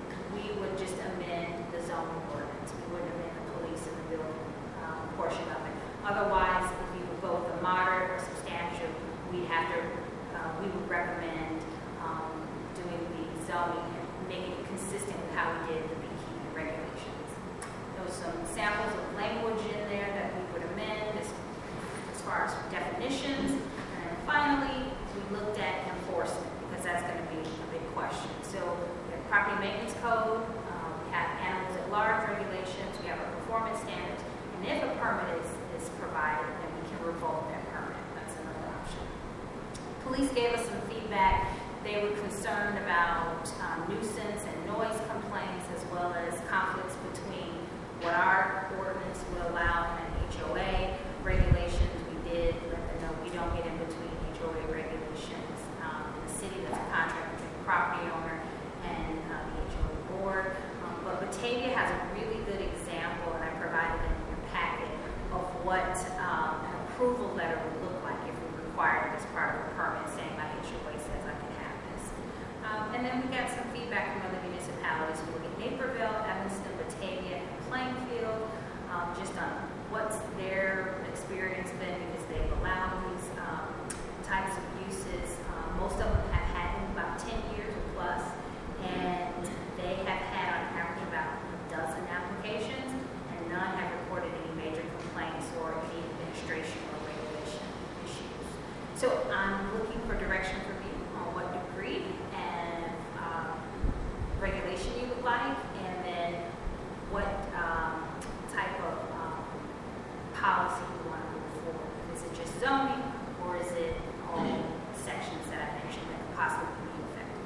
we would just amend the zoning ordinance. We wouldn't amend the police and the building um, portion of it. Otherwise, if you would go with the moderate or substantial, we'd have to, uh, we would recommend um, doing the zoning and making it consistent with how we did the beekeeping regulations. There was some samples of language in there that we would amend as, as far as definitions. And then finally, we looked at enforcement, because that's going to be a big question. So we have property maintenance code, uh, we have animals at large regulations, we have our performance standards, and if a permit is, is provided, then we can revoke that permit. That's another option. Police gave us some feedback. They were concerned about um, nuisance and noise complaints, as well as conflicts between what our ordinance would allow and H O A regulations. We did let them know we don't get in between H O A regulations. Um, the city does a contract between the property owner and uh, the H O A board. Um, but Batavia has a really good example, and I provided it in your packet, of what um, an approval letter would look like if we required it as part of a permit, saying my H O A says I can have this. Um, and then we got some feedback from other municipalities. We look at Naperville, Evanston, Batavia, and Plainfield, um, just on what's their experience been, because they've allowed these um, types of uses. Um, most of them have had them about ten years or plus, and they have had on average about a dozen applications, and none have reported any major complaints or any administration or regulation issues. So I'm looking for direction from you on what degree and um, regulation you would like, and then what um, type of um, policy you want to move forward. Is it just zoning, or is it all sections that I mentioned that could possibly be affected?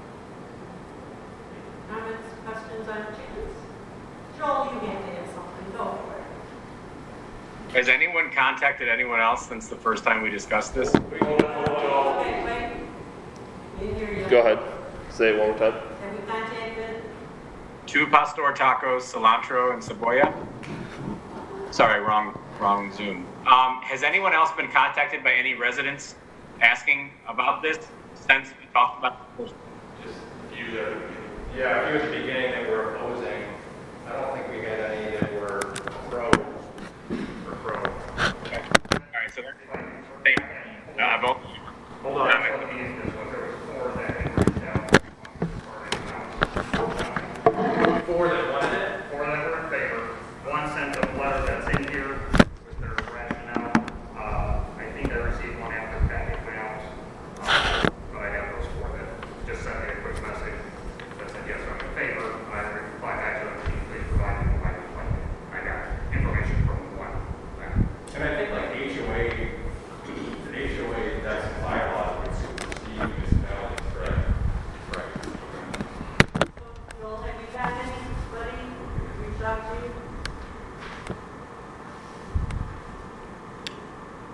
Comments, questions on chickens? Joel, you get to have something. Go for it. Has anyone contacted anyone else since the first time we discussed this? Okay, wait. Didn't hear you. Go ahead. Say it one more time. Have you contacted? Two pastor tacos, cilantro, and cebolla. Sorry, wrong, wrong Zoom. Um, has anyone else been contacted by any residents asking about this since we talked about this? Just a few that, yeah, a few at the beginning that were opposing. I don't think we had any that were pro or pro. Okay. All right, so they, uh, both. Hold on. Four that wanted it? Four that were in favor. One sent a letter that's in here with their rationale. Uh, I think I received one after the packet went out. Uh, but I have those four that just sent me a quick message that said, yes, I'm in favor. I replied back to them, can you please provide me with my complaint?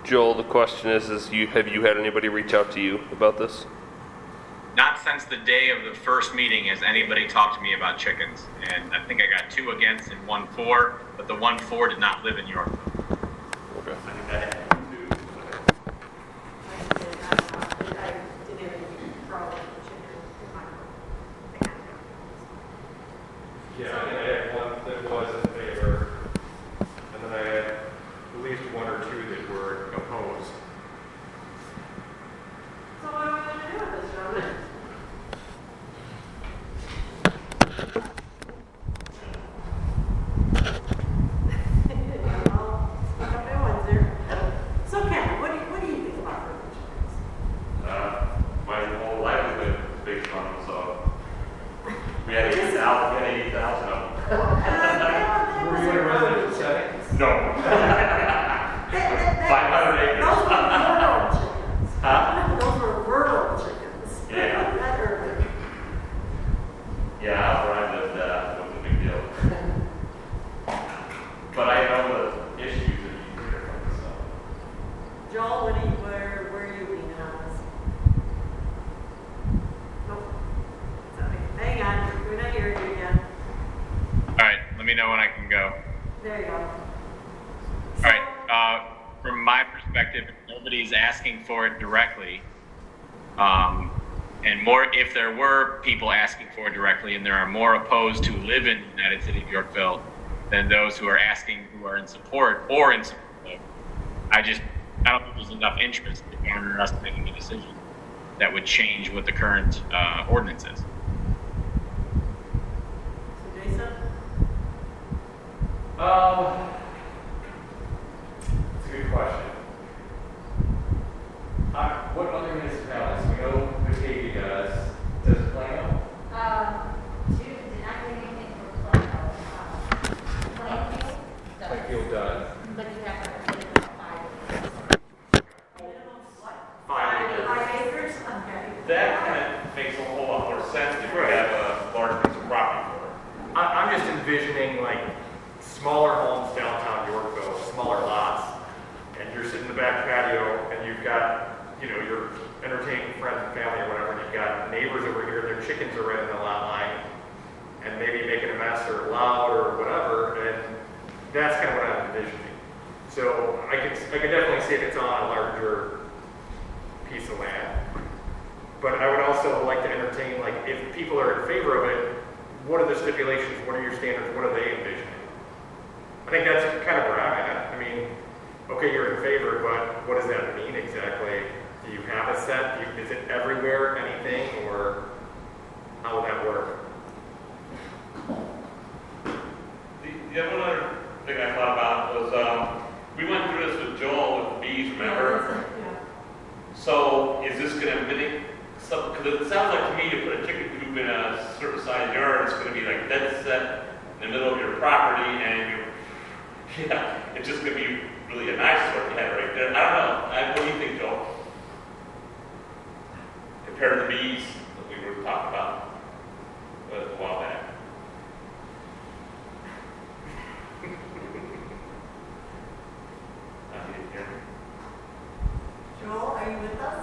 Joel, the question is, is you have you had anybody reach out to you about this? Not since the day of the first meeting has anybody talked to me about chickens. And I think I got two against and one for, but the one for did not live in Yorkville. Okay. I think that happened too. I did, I, uh, I didn't have any problem with the chicken in my room. Yeah, I think I had one that was in favor, and then I had at least one or two that were opposed. So what are we gonna do with this, gentlemen? I'll speak up at once there. So Ken, what do you, what do you think about urban chickens? Uh, my whole livelihood is based on them, so we had eighty thousand, we had eighty thousand of them. Were you in a residential setting? No. Five hundred acres. Those were rural chickens. Huh? Those were rural chickens. Yeah. Not urban. Yeah, out where I lived, uh, it was a big deal. But I know the issues that you hear from this stuff. Joel, what do you, where, where are you leaning on this? Nope. Sorry. Hang on, we're not hearing you again. All right, let me know when I can go. There you go. All right. Uh, from my perspective, if nobody's asking for it directly, um, and more, if there were people asking for it directly, and there are more opposed who live in the United City of Yorkville than those who are asking who are in support or in support of, I just, I don't think there's enough interest to garner us making a decision that would change what the current uh, ordinance is. So Jason? Um, it's a good question. Uh, what other municipalities? We know Batavia does. Does Plano? Um, Jude did not get anything for Plano. Um, Plainfield does. Plainfield does. But you have to have a minimum of five. Five acres. Five acres? Okay. That kind of makes a whole lot more sense if you have a large piece of property for it. I, I'm just envisioning like smaller homes downtown Yorkville, smaller lots, and you're sitting in the back patio and you've got, you know, you're entertaining friends and family or whatever, and you've got neighbors over here, their chickens are right in the lot line, and maybe making a mess or loud or whatever, and that's kind of what I'm envisioning. So I could, I could definitely see if it's on a larger piece of land. But I would also like to entertain, like, if people are in favor of it, what are the stipulations, what are your standards, what are they envisioning? I think that's kind of where I'm at. I mean, okay, you're in favor, but what does that mean exactly? Do you have a set? Do you, is it everywhere, anything, or how would that work? The, the other thing I thought about was, um, we went through this with Joel with the bees, remember? Yeah. So is this going to mitigate some, because it sounds like to me to put a chicken coop in a certain size yard, it's going to be like dead set in the middle of your property, and you're, yeah, it's just going to be really a nice one you had right there. I don't know. I, what do you think, Joel? Compared to the bees that we were talking about uh, a while back. I didn't hear me. Joel, are you with us?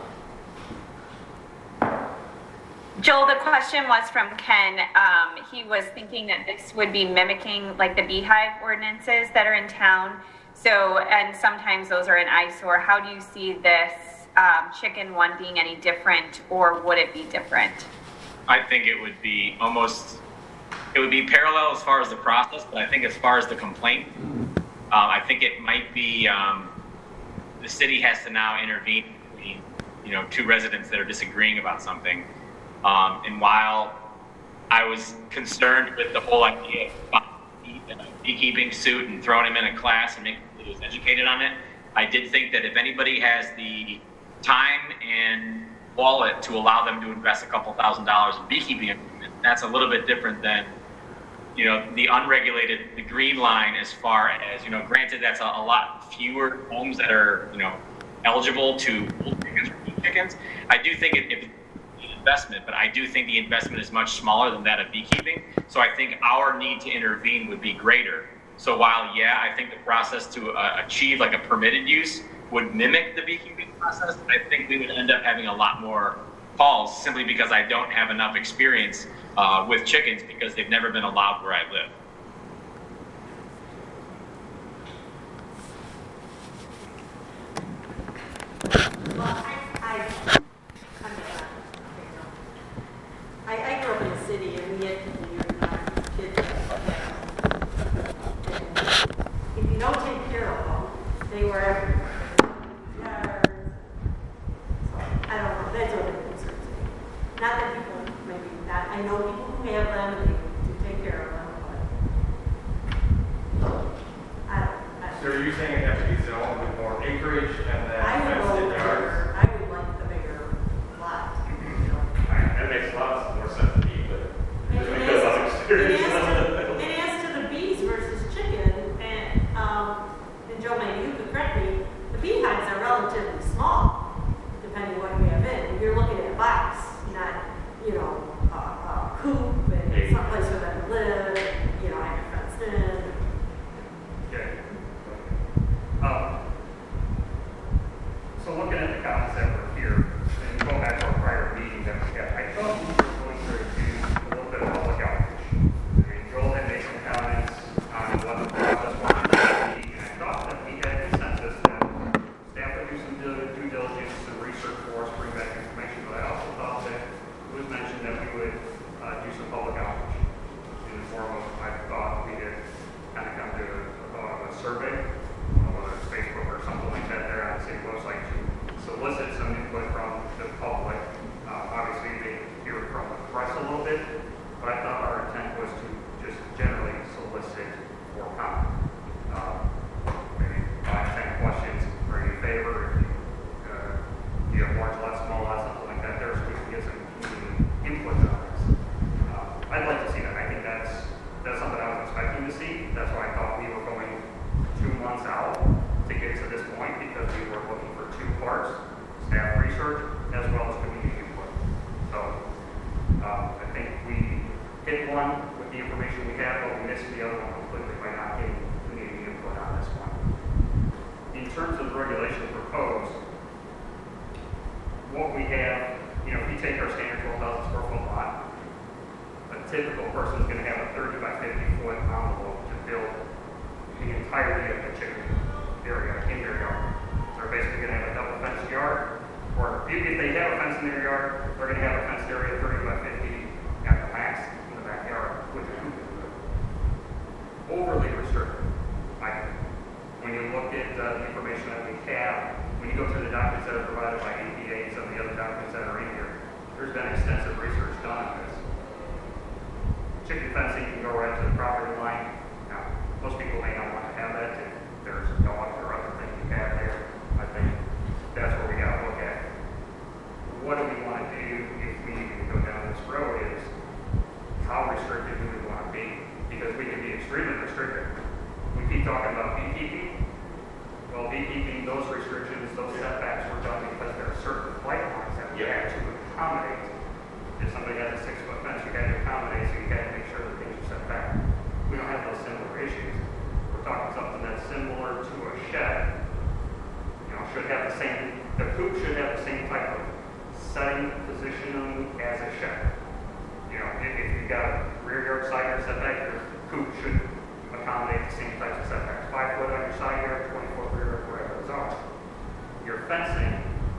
Joel, the question was from Ken. Um, he was thinking that this would be mimicking like the beehive ordinances that are in town. So, and sometimes those are an eyesore. How do you see this um, chicken one being any different, or would it be different? I think it would be almost, it would be parallel as far as the process, but I think as far as the complaint, um, I think it might be, um, the city has to now intervene between, you know, two residents that are disagreeing about something. Um, and while I was concerned with the whole idea of a beekeeping suit and throwing him in a class and making sure he was educated on it, I did think that if anybody has the time and wallet to allow them to invest a couple thousand dollars in beekeeping equipment, that's a little bit different than, you know, the unregulated, the green line as far as, you know, granted that's a, a lot fewer homes that are, you know, eligible to hold chickens or keep chickens. I do think it, if investment, but I do think the investment is much smaller than that of beekeeping. So I think our need to intervene would be greater. So while, yeah, I think the process to uh, achieve like a permitted use would mimic the beekeeping process, I think we would end up having a lot more calls simply because I don't have enough experience uh, with chickens because they've never been allowed where I live. Well, I, I, I, I grew up in the city and we had people here and our kids. If you don't take care of them, they were everywhere. Yards. So, I don't know, that's what it concerns me. Not that people, maybe not, I know people who have them and they do take care of them, but I don't, I So don't. are you saying it has to be zoned with more acreage and then I would fenced go in yards? bigger, I would like the bigger lot, you know. That makes a lot more sense to me, but just And because I'm as, experienced. and as to, and as to the bees versus chicken, and, um, and Joe, maybe you could correct me, the beehives are relatively small, depending what you have in. You're looking at a box, not, you know, a, a coop and someplace for them to live, you know, have it fenced in. Okay. Um, So looking at the comments that were here, and going back to our prior meeting that we had, I thought we were going to do a little bit of public outreach. And Joel had made some comments on what the process was going to be, and I thought that we had consensus that staff would do some due due diligence, some research for us, bring back information, but I also thought that it was mentioned that we would uh, do some public outreach in the form of, I thought we had kind of come to a, a survey, whether it's Facebook or something like that there on the city website to solicit some input from the public. Uh, obviously, they hear it from the press a little bit, but I thought our intent was to just generally solicit for comment. Uh, maybe five, ten questions. Are you in favor? Uh, do you have large lots, small lots, something like that there, so we can get some community input on this. Uh, I'd like to see that. I think that's that's something I was expecting to see. That's why I thought we were going two months out to get to this point because we were looking for two parts, staff research as well as community input. So uh, I think we hit one with the information we had, but we missed the other one completely by not getting community input on this one. In terms of the regulation proposed, what we have, you know, if you take our standard twelve thousand square foot lot, a typical person is going to have a thirty by fifty foot envelope to build the entirety of the chicken area in their yard. So they're basically going to have a double fenced yard, or if if they have a fence in their yard, they're going to have a fenced area thirty by fifty at the max in the backyard with a coop. Overly restrictive, I think. When you look at uh, the information that we have, when you go through the documents that are provided by E P A and some of the other documents that are in here, there's been extensive research done on this. Chicken fencing can go right to the property line. Now, most people may not want to have that if there's dogs or other things you have there. I think that's where we got to look at. What do we want to do if we even go down this road is how restricted do we want to be? Because we can be extremely restricted. We keep talking about beekeeping. Well, beekeeping, those restrictions, those setbacks were done because there are certain flight lines that we had to accommodate. If somebody had a six foot fence, you had to accommodate, so you had to make sure that things are set back. We don't have those similar issues. We're talking something that's similar to a shed. You know, should have the same, the coop should have the same type of setting, positioning as a shed. You know, if, if you've got a rear yard, side yard setback, your coop should accommodate the same types of setbacks. Five foot on your side yard, twenty foot rear yard, whatever those are. Your fencing,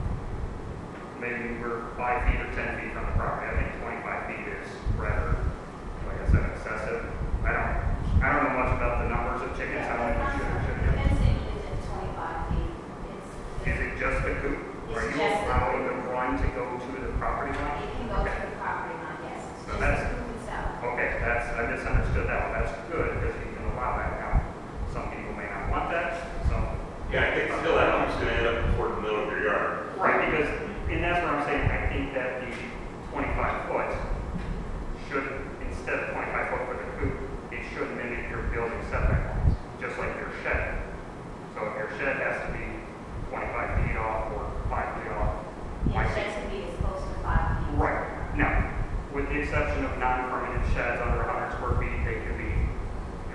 maybe we're five feet or ten feet from the property. I think twenty-five feet is rather, like I said, excessive. I don't, I don't know much about the numbers of chickens, how many should or shouldn't be. Fencing isn't twenty-five feet. It's, Is it just the coop? Are It's you just the allowing coop. the run to go to the property line? it can go to the property line, yes. It's So just that's- the coop itself. Okay, that's, I misunderstood that one. That's good because you can allow that now. Some people may not want that, so. Yeah, I think still that one's gonna end up toward the middle of your yard. Right, because, and that's what I'm saying, I think that the twenty-five foot should, instead of twenty-five foot for the coop, it should mimic your building setback lines, just like your shed. So if your shed has to be twenty-five feet off or five feet off. Yeah, sheds can be as close to five feet. Right, now, with the exception of non-permanent sheds under one hundred square feet, they can be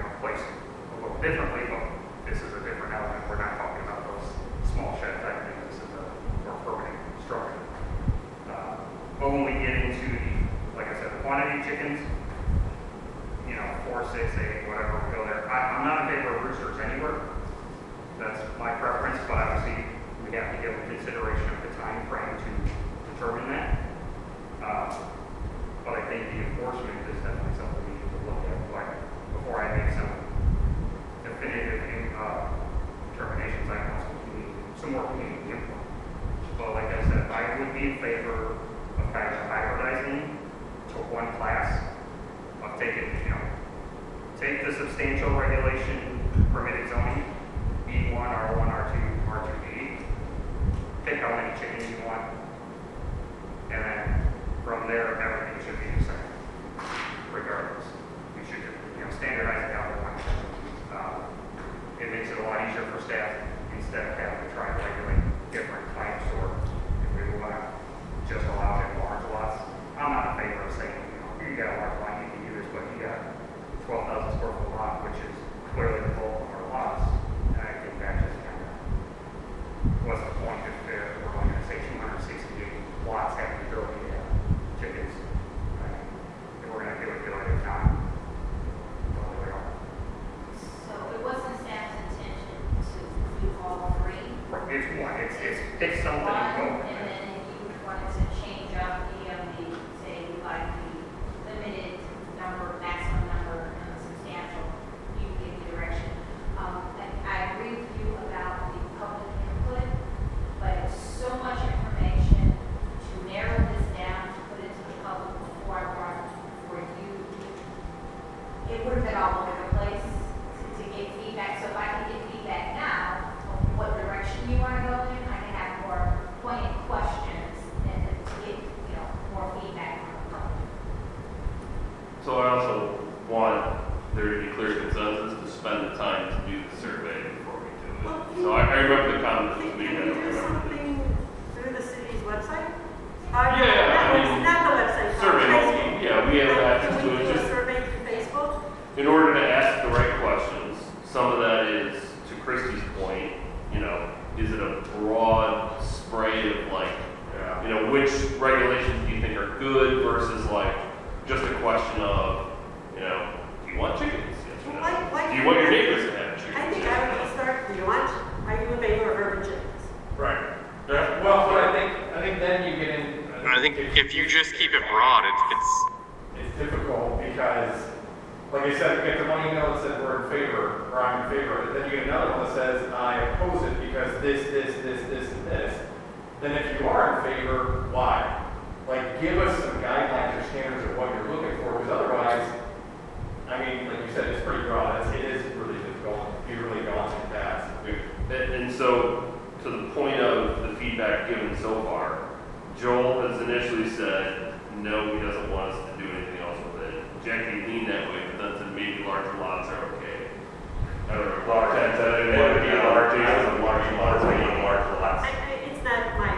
six, eight, whatever, we go there. I, I'm not in favor of roosters anywhere. That's my preference, but obviously we have to give consideration of the time frame to determine that. Uh, but I think the enforcement is definitely something we need to look at, like, before I make some definitive uh, determinations. I want some community, some more community input. But like I said, I would be in favor of kind of hybridizing to one class, of taking, you know, take the substantial regulation permitted zoning, B one, R one, R two, R two B, pick how many chickens you want, and then from there, everything should be the same, regardless. You should, you know, standardize it down to one. Um, it makes it a lot easier for staff instead of having to try to regulate different types, or if we want to just allow it in large lots. I'm not in favor of saying, you know, you got a large lot, you can do this, but you got twelve thousand square foot lot, which is clearly the bulk of our lots. And I think that just kind of, what's the point if uh, we're only going to say two hundred sixty-eight lots have the ability to have chickens? I mean, if we're going to do it, do it at a time. Well, there we are. So it wasn't staff's intention to do all three? It's one, it's, it's, pick something and go. One, and then if you wanted to change up the, um, the, say, like the limited number, maximum number, and substantial, you give the direction. Um, and I agree with you about the public input, but it's so much information to narrow this down, to put it to the public before I brought it for you. It would have been all over the place to, to get feedback. So if I can get feedback now on what direction you want to go in, I can have more pointed questions and and to get, you know, more feedback from the public. So I also want there to be clear consensus to spend the time to do the survey before we do it. So I, I remember the comment that we Can had. we do something through the city's website? Uh, Yeah, not, I mean, not the website. uh, survey, Facebook. yeah, we have Like, access can to we it. do a Just survey through Facebook? in order to ask the right questions, some of that is, to Christie's point, you know, is it a broad spray of like, Yeah. you know, which regulations do you think are good versus like just a question of, you know, do you want chickens? Yes or no? Like- like- do you want your neighbors to have chickens? I think I would just start, do you want, are you in favor of urban chickens? Right. Yeah. Well, but I think, I think then you get in. I think if you just keep it broad, it's, it's It's difficult because, like I said, you get the one email that says we're in favor, or I'm in favor of it, then you get another one that says I oppose it because this, this, this, this, and this. Then if you are in favor, why? Like, give us some guidelines or standards of what you're looking for, because otherwise, I mean, like you said, it's pretty broad. It's, it is really difficult, be really daunting task. And, and so, to the point of the feedback given so far, Joel has initially said, no, he doesn't want us to do anything else with it. Jackie leaned that way, but then said maybe larger lots are okay. I don't know, Clark said that it would be large, Jason, large lots, maybe large lots. I, I, it's not my,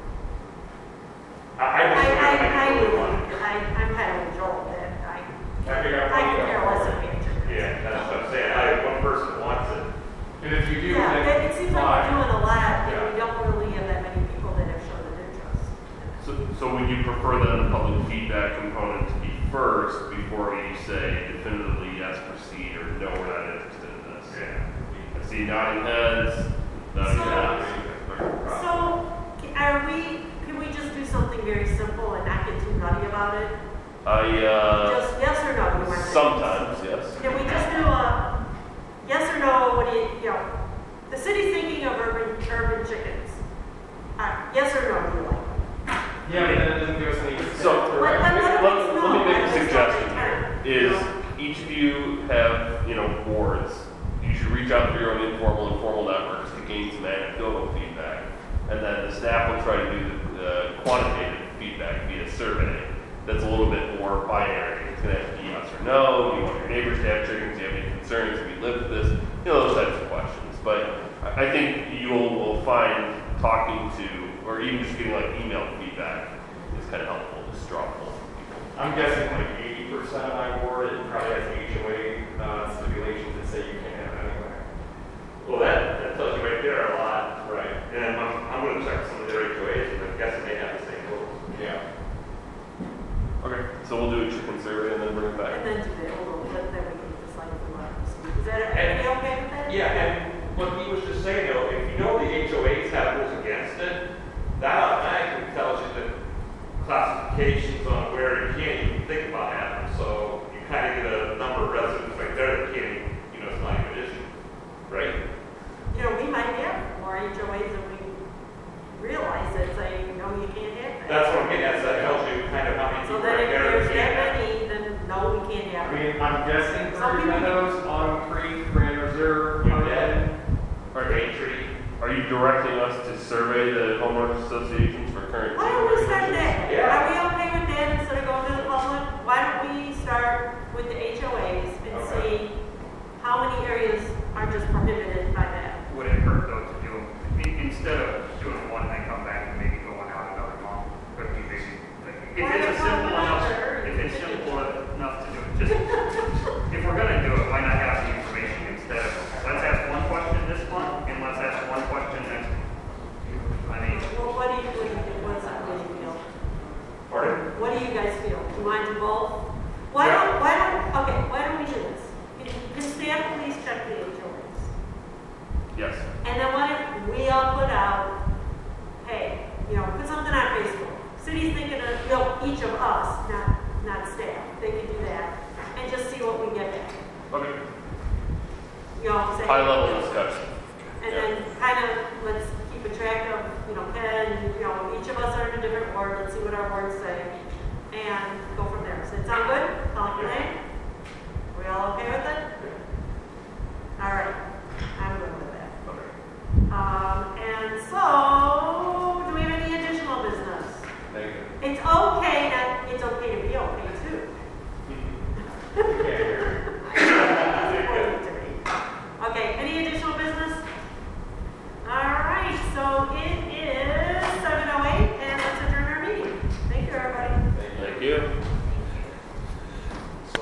I, I I, just. I, I, really- I, I'm kind of with Joel, that I, I think I'm I can care less if we have chickens. Yeah, that's what I'm saying. I, one person wants it. And if you do, Yeah, then it, it seems like why? we're doing a lot, Yeah. and we don't really have that many people that have shown an interest. So, so would you prefer then the public feedback component to be first before you say definitively yes, proceed, or no, we're not interested in this? Yeah. I see nodding heads, nodding So- heads. So, are we, can we just do something very simple and not get too nutty about it? I, uh, Just yes or no, you want to? sometimes, yes. Can we just do a yes or no, what do you, you know, the city's thinking of urban, urban chickens. Uh, yes or no, do you like them? Yeah, but then it doesn't give us any. So, Let- let- let Let, us know. let me make a Let us know suggestion the here, time. is each of you have, you know, boards. You should reach out to your own informal and formal networks to gain some anecdotal feedback. And then the staff will try to do the uh, quantitative feedback via survey. That's a little bit more binary. It's gonna have to be yes or no. Do you want your neighbors to have chickens? Do you have any concerns? Have you lived with this? You know, those types of questions. But I I think you'll will find talking to, or even just getting like email feedback is kind of helpful, just draw pull. I'm guessing like eighty percent of my board, it probably has H O A uh, stipulations that say you can't have it anywhere. Well, that, that tells you right there a lot. Right. And I'm, I'm gonna check some of their H O As, and I'm guessing they have the same rules. Yeah. Okay, so we'll do a chicken survey and then bring it back. And then do the, then we can H O As and we realize it, say, no, you can't have that. That's what I'm getting at, so that tells you kind of how many So people then are if there. there's to that have. many, then no, we can't I have it. mean, I'm guessing Some Prairie people- Meadows, Autumn Creek, Grand Reserve, You are did. in. Or Daintree. Are you directing us to survey the homeowners associations for current? Why don't we start that? Yeah. Are we okay with that instead of going to the public? Why don't we start with the H O As and Okay. see how many areas are just prohibited by that? Would it hurt though to do them, in- instead of doing one and then come back and maybe going out another month? Could be maybe, like, if Why it's a not simple one enough, other? if it's simple enough to do, it, just, if we're gonna do it, why not have the information instead of, let's ask one question this month and let's ask one question next month? I mean, Well, what do you, what do you, what's that, what do you feel? Pardon? What do you guys feel? Do you want to do both? Why Yeah. don't, why don't, okay, why don't we do this? Can, can staff please check the H O As? Yes. And then what if we all put out, hey, you know, put something on Facebook. City's thinking of, you know, each of us, not, not staff. They can do that. And just see what we get back. Okay. You know, say. High level discussion. And then kind of, let's keep a track of, you know, Ken, you know, each of us are in a different ward. Let's see what our words say. And go from there. Does it sound good? Call it your name? We all okay with it?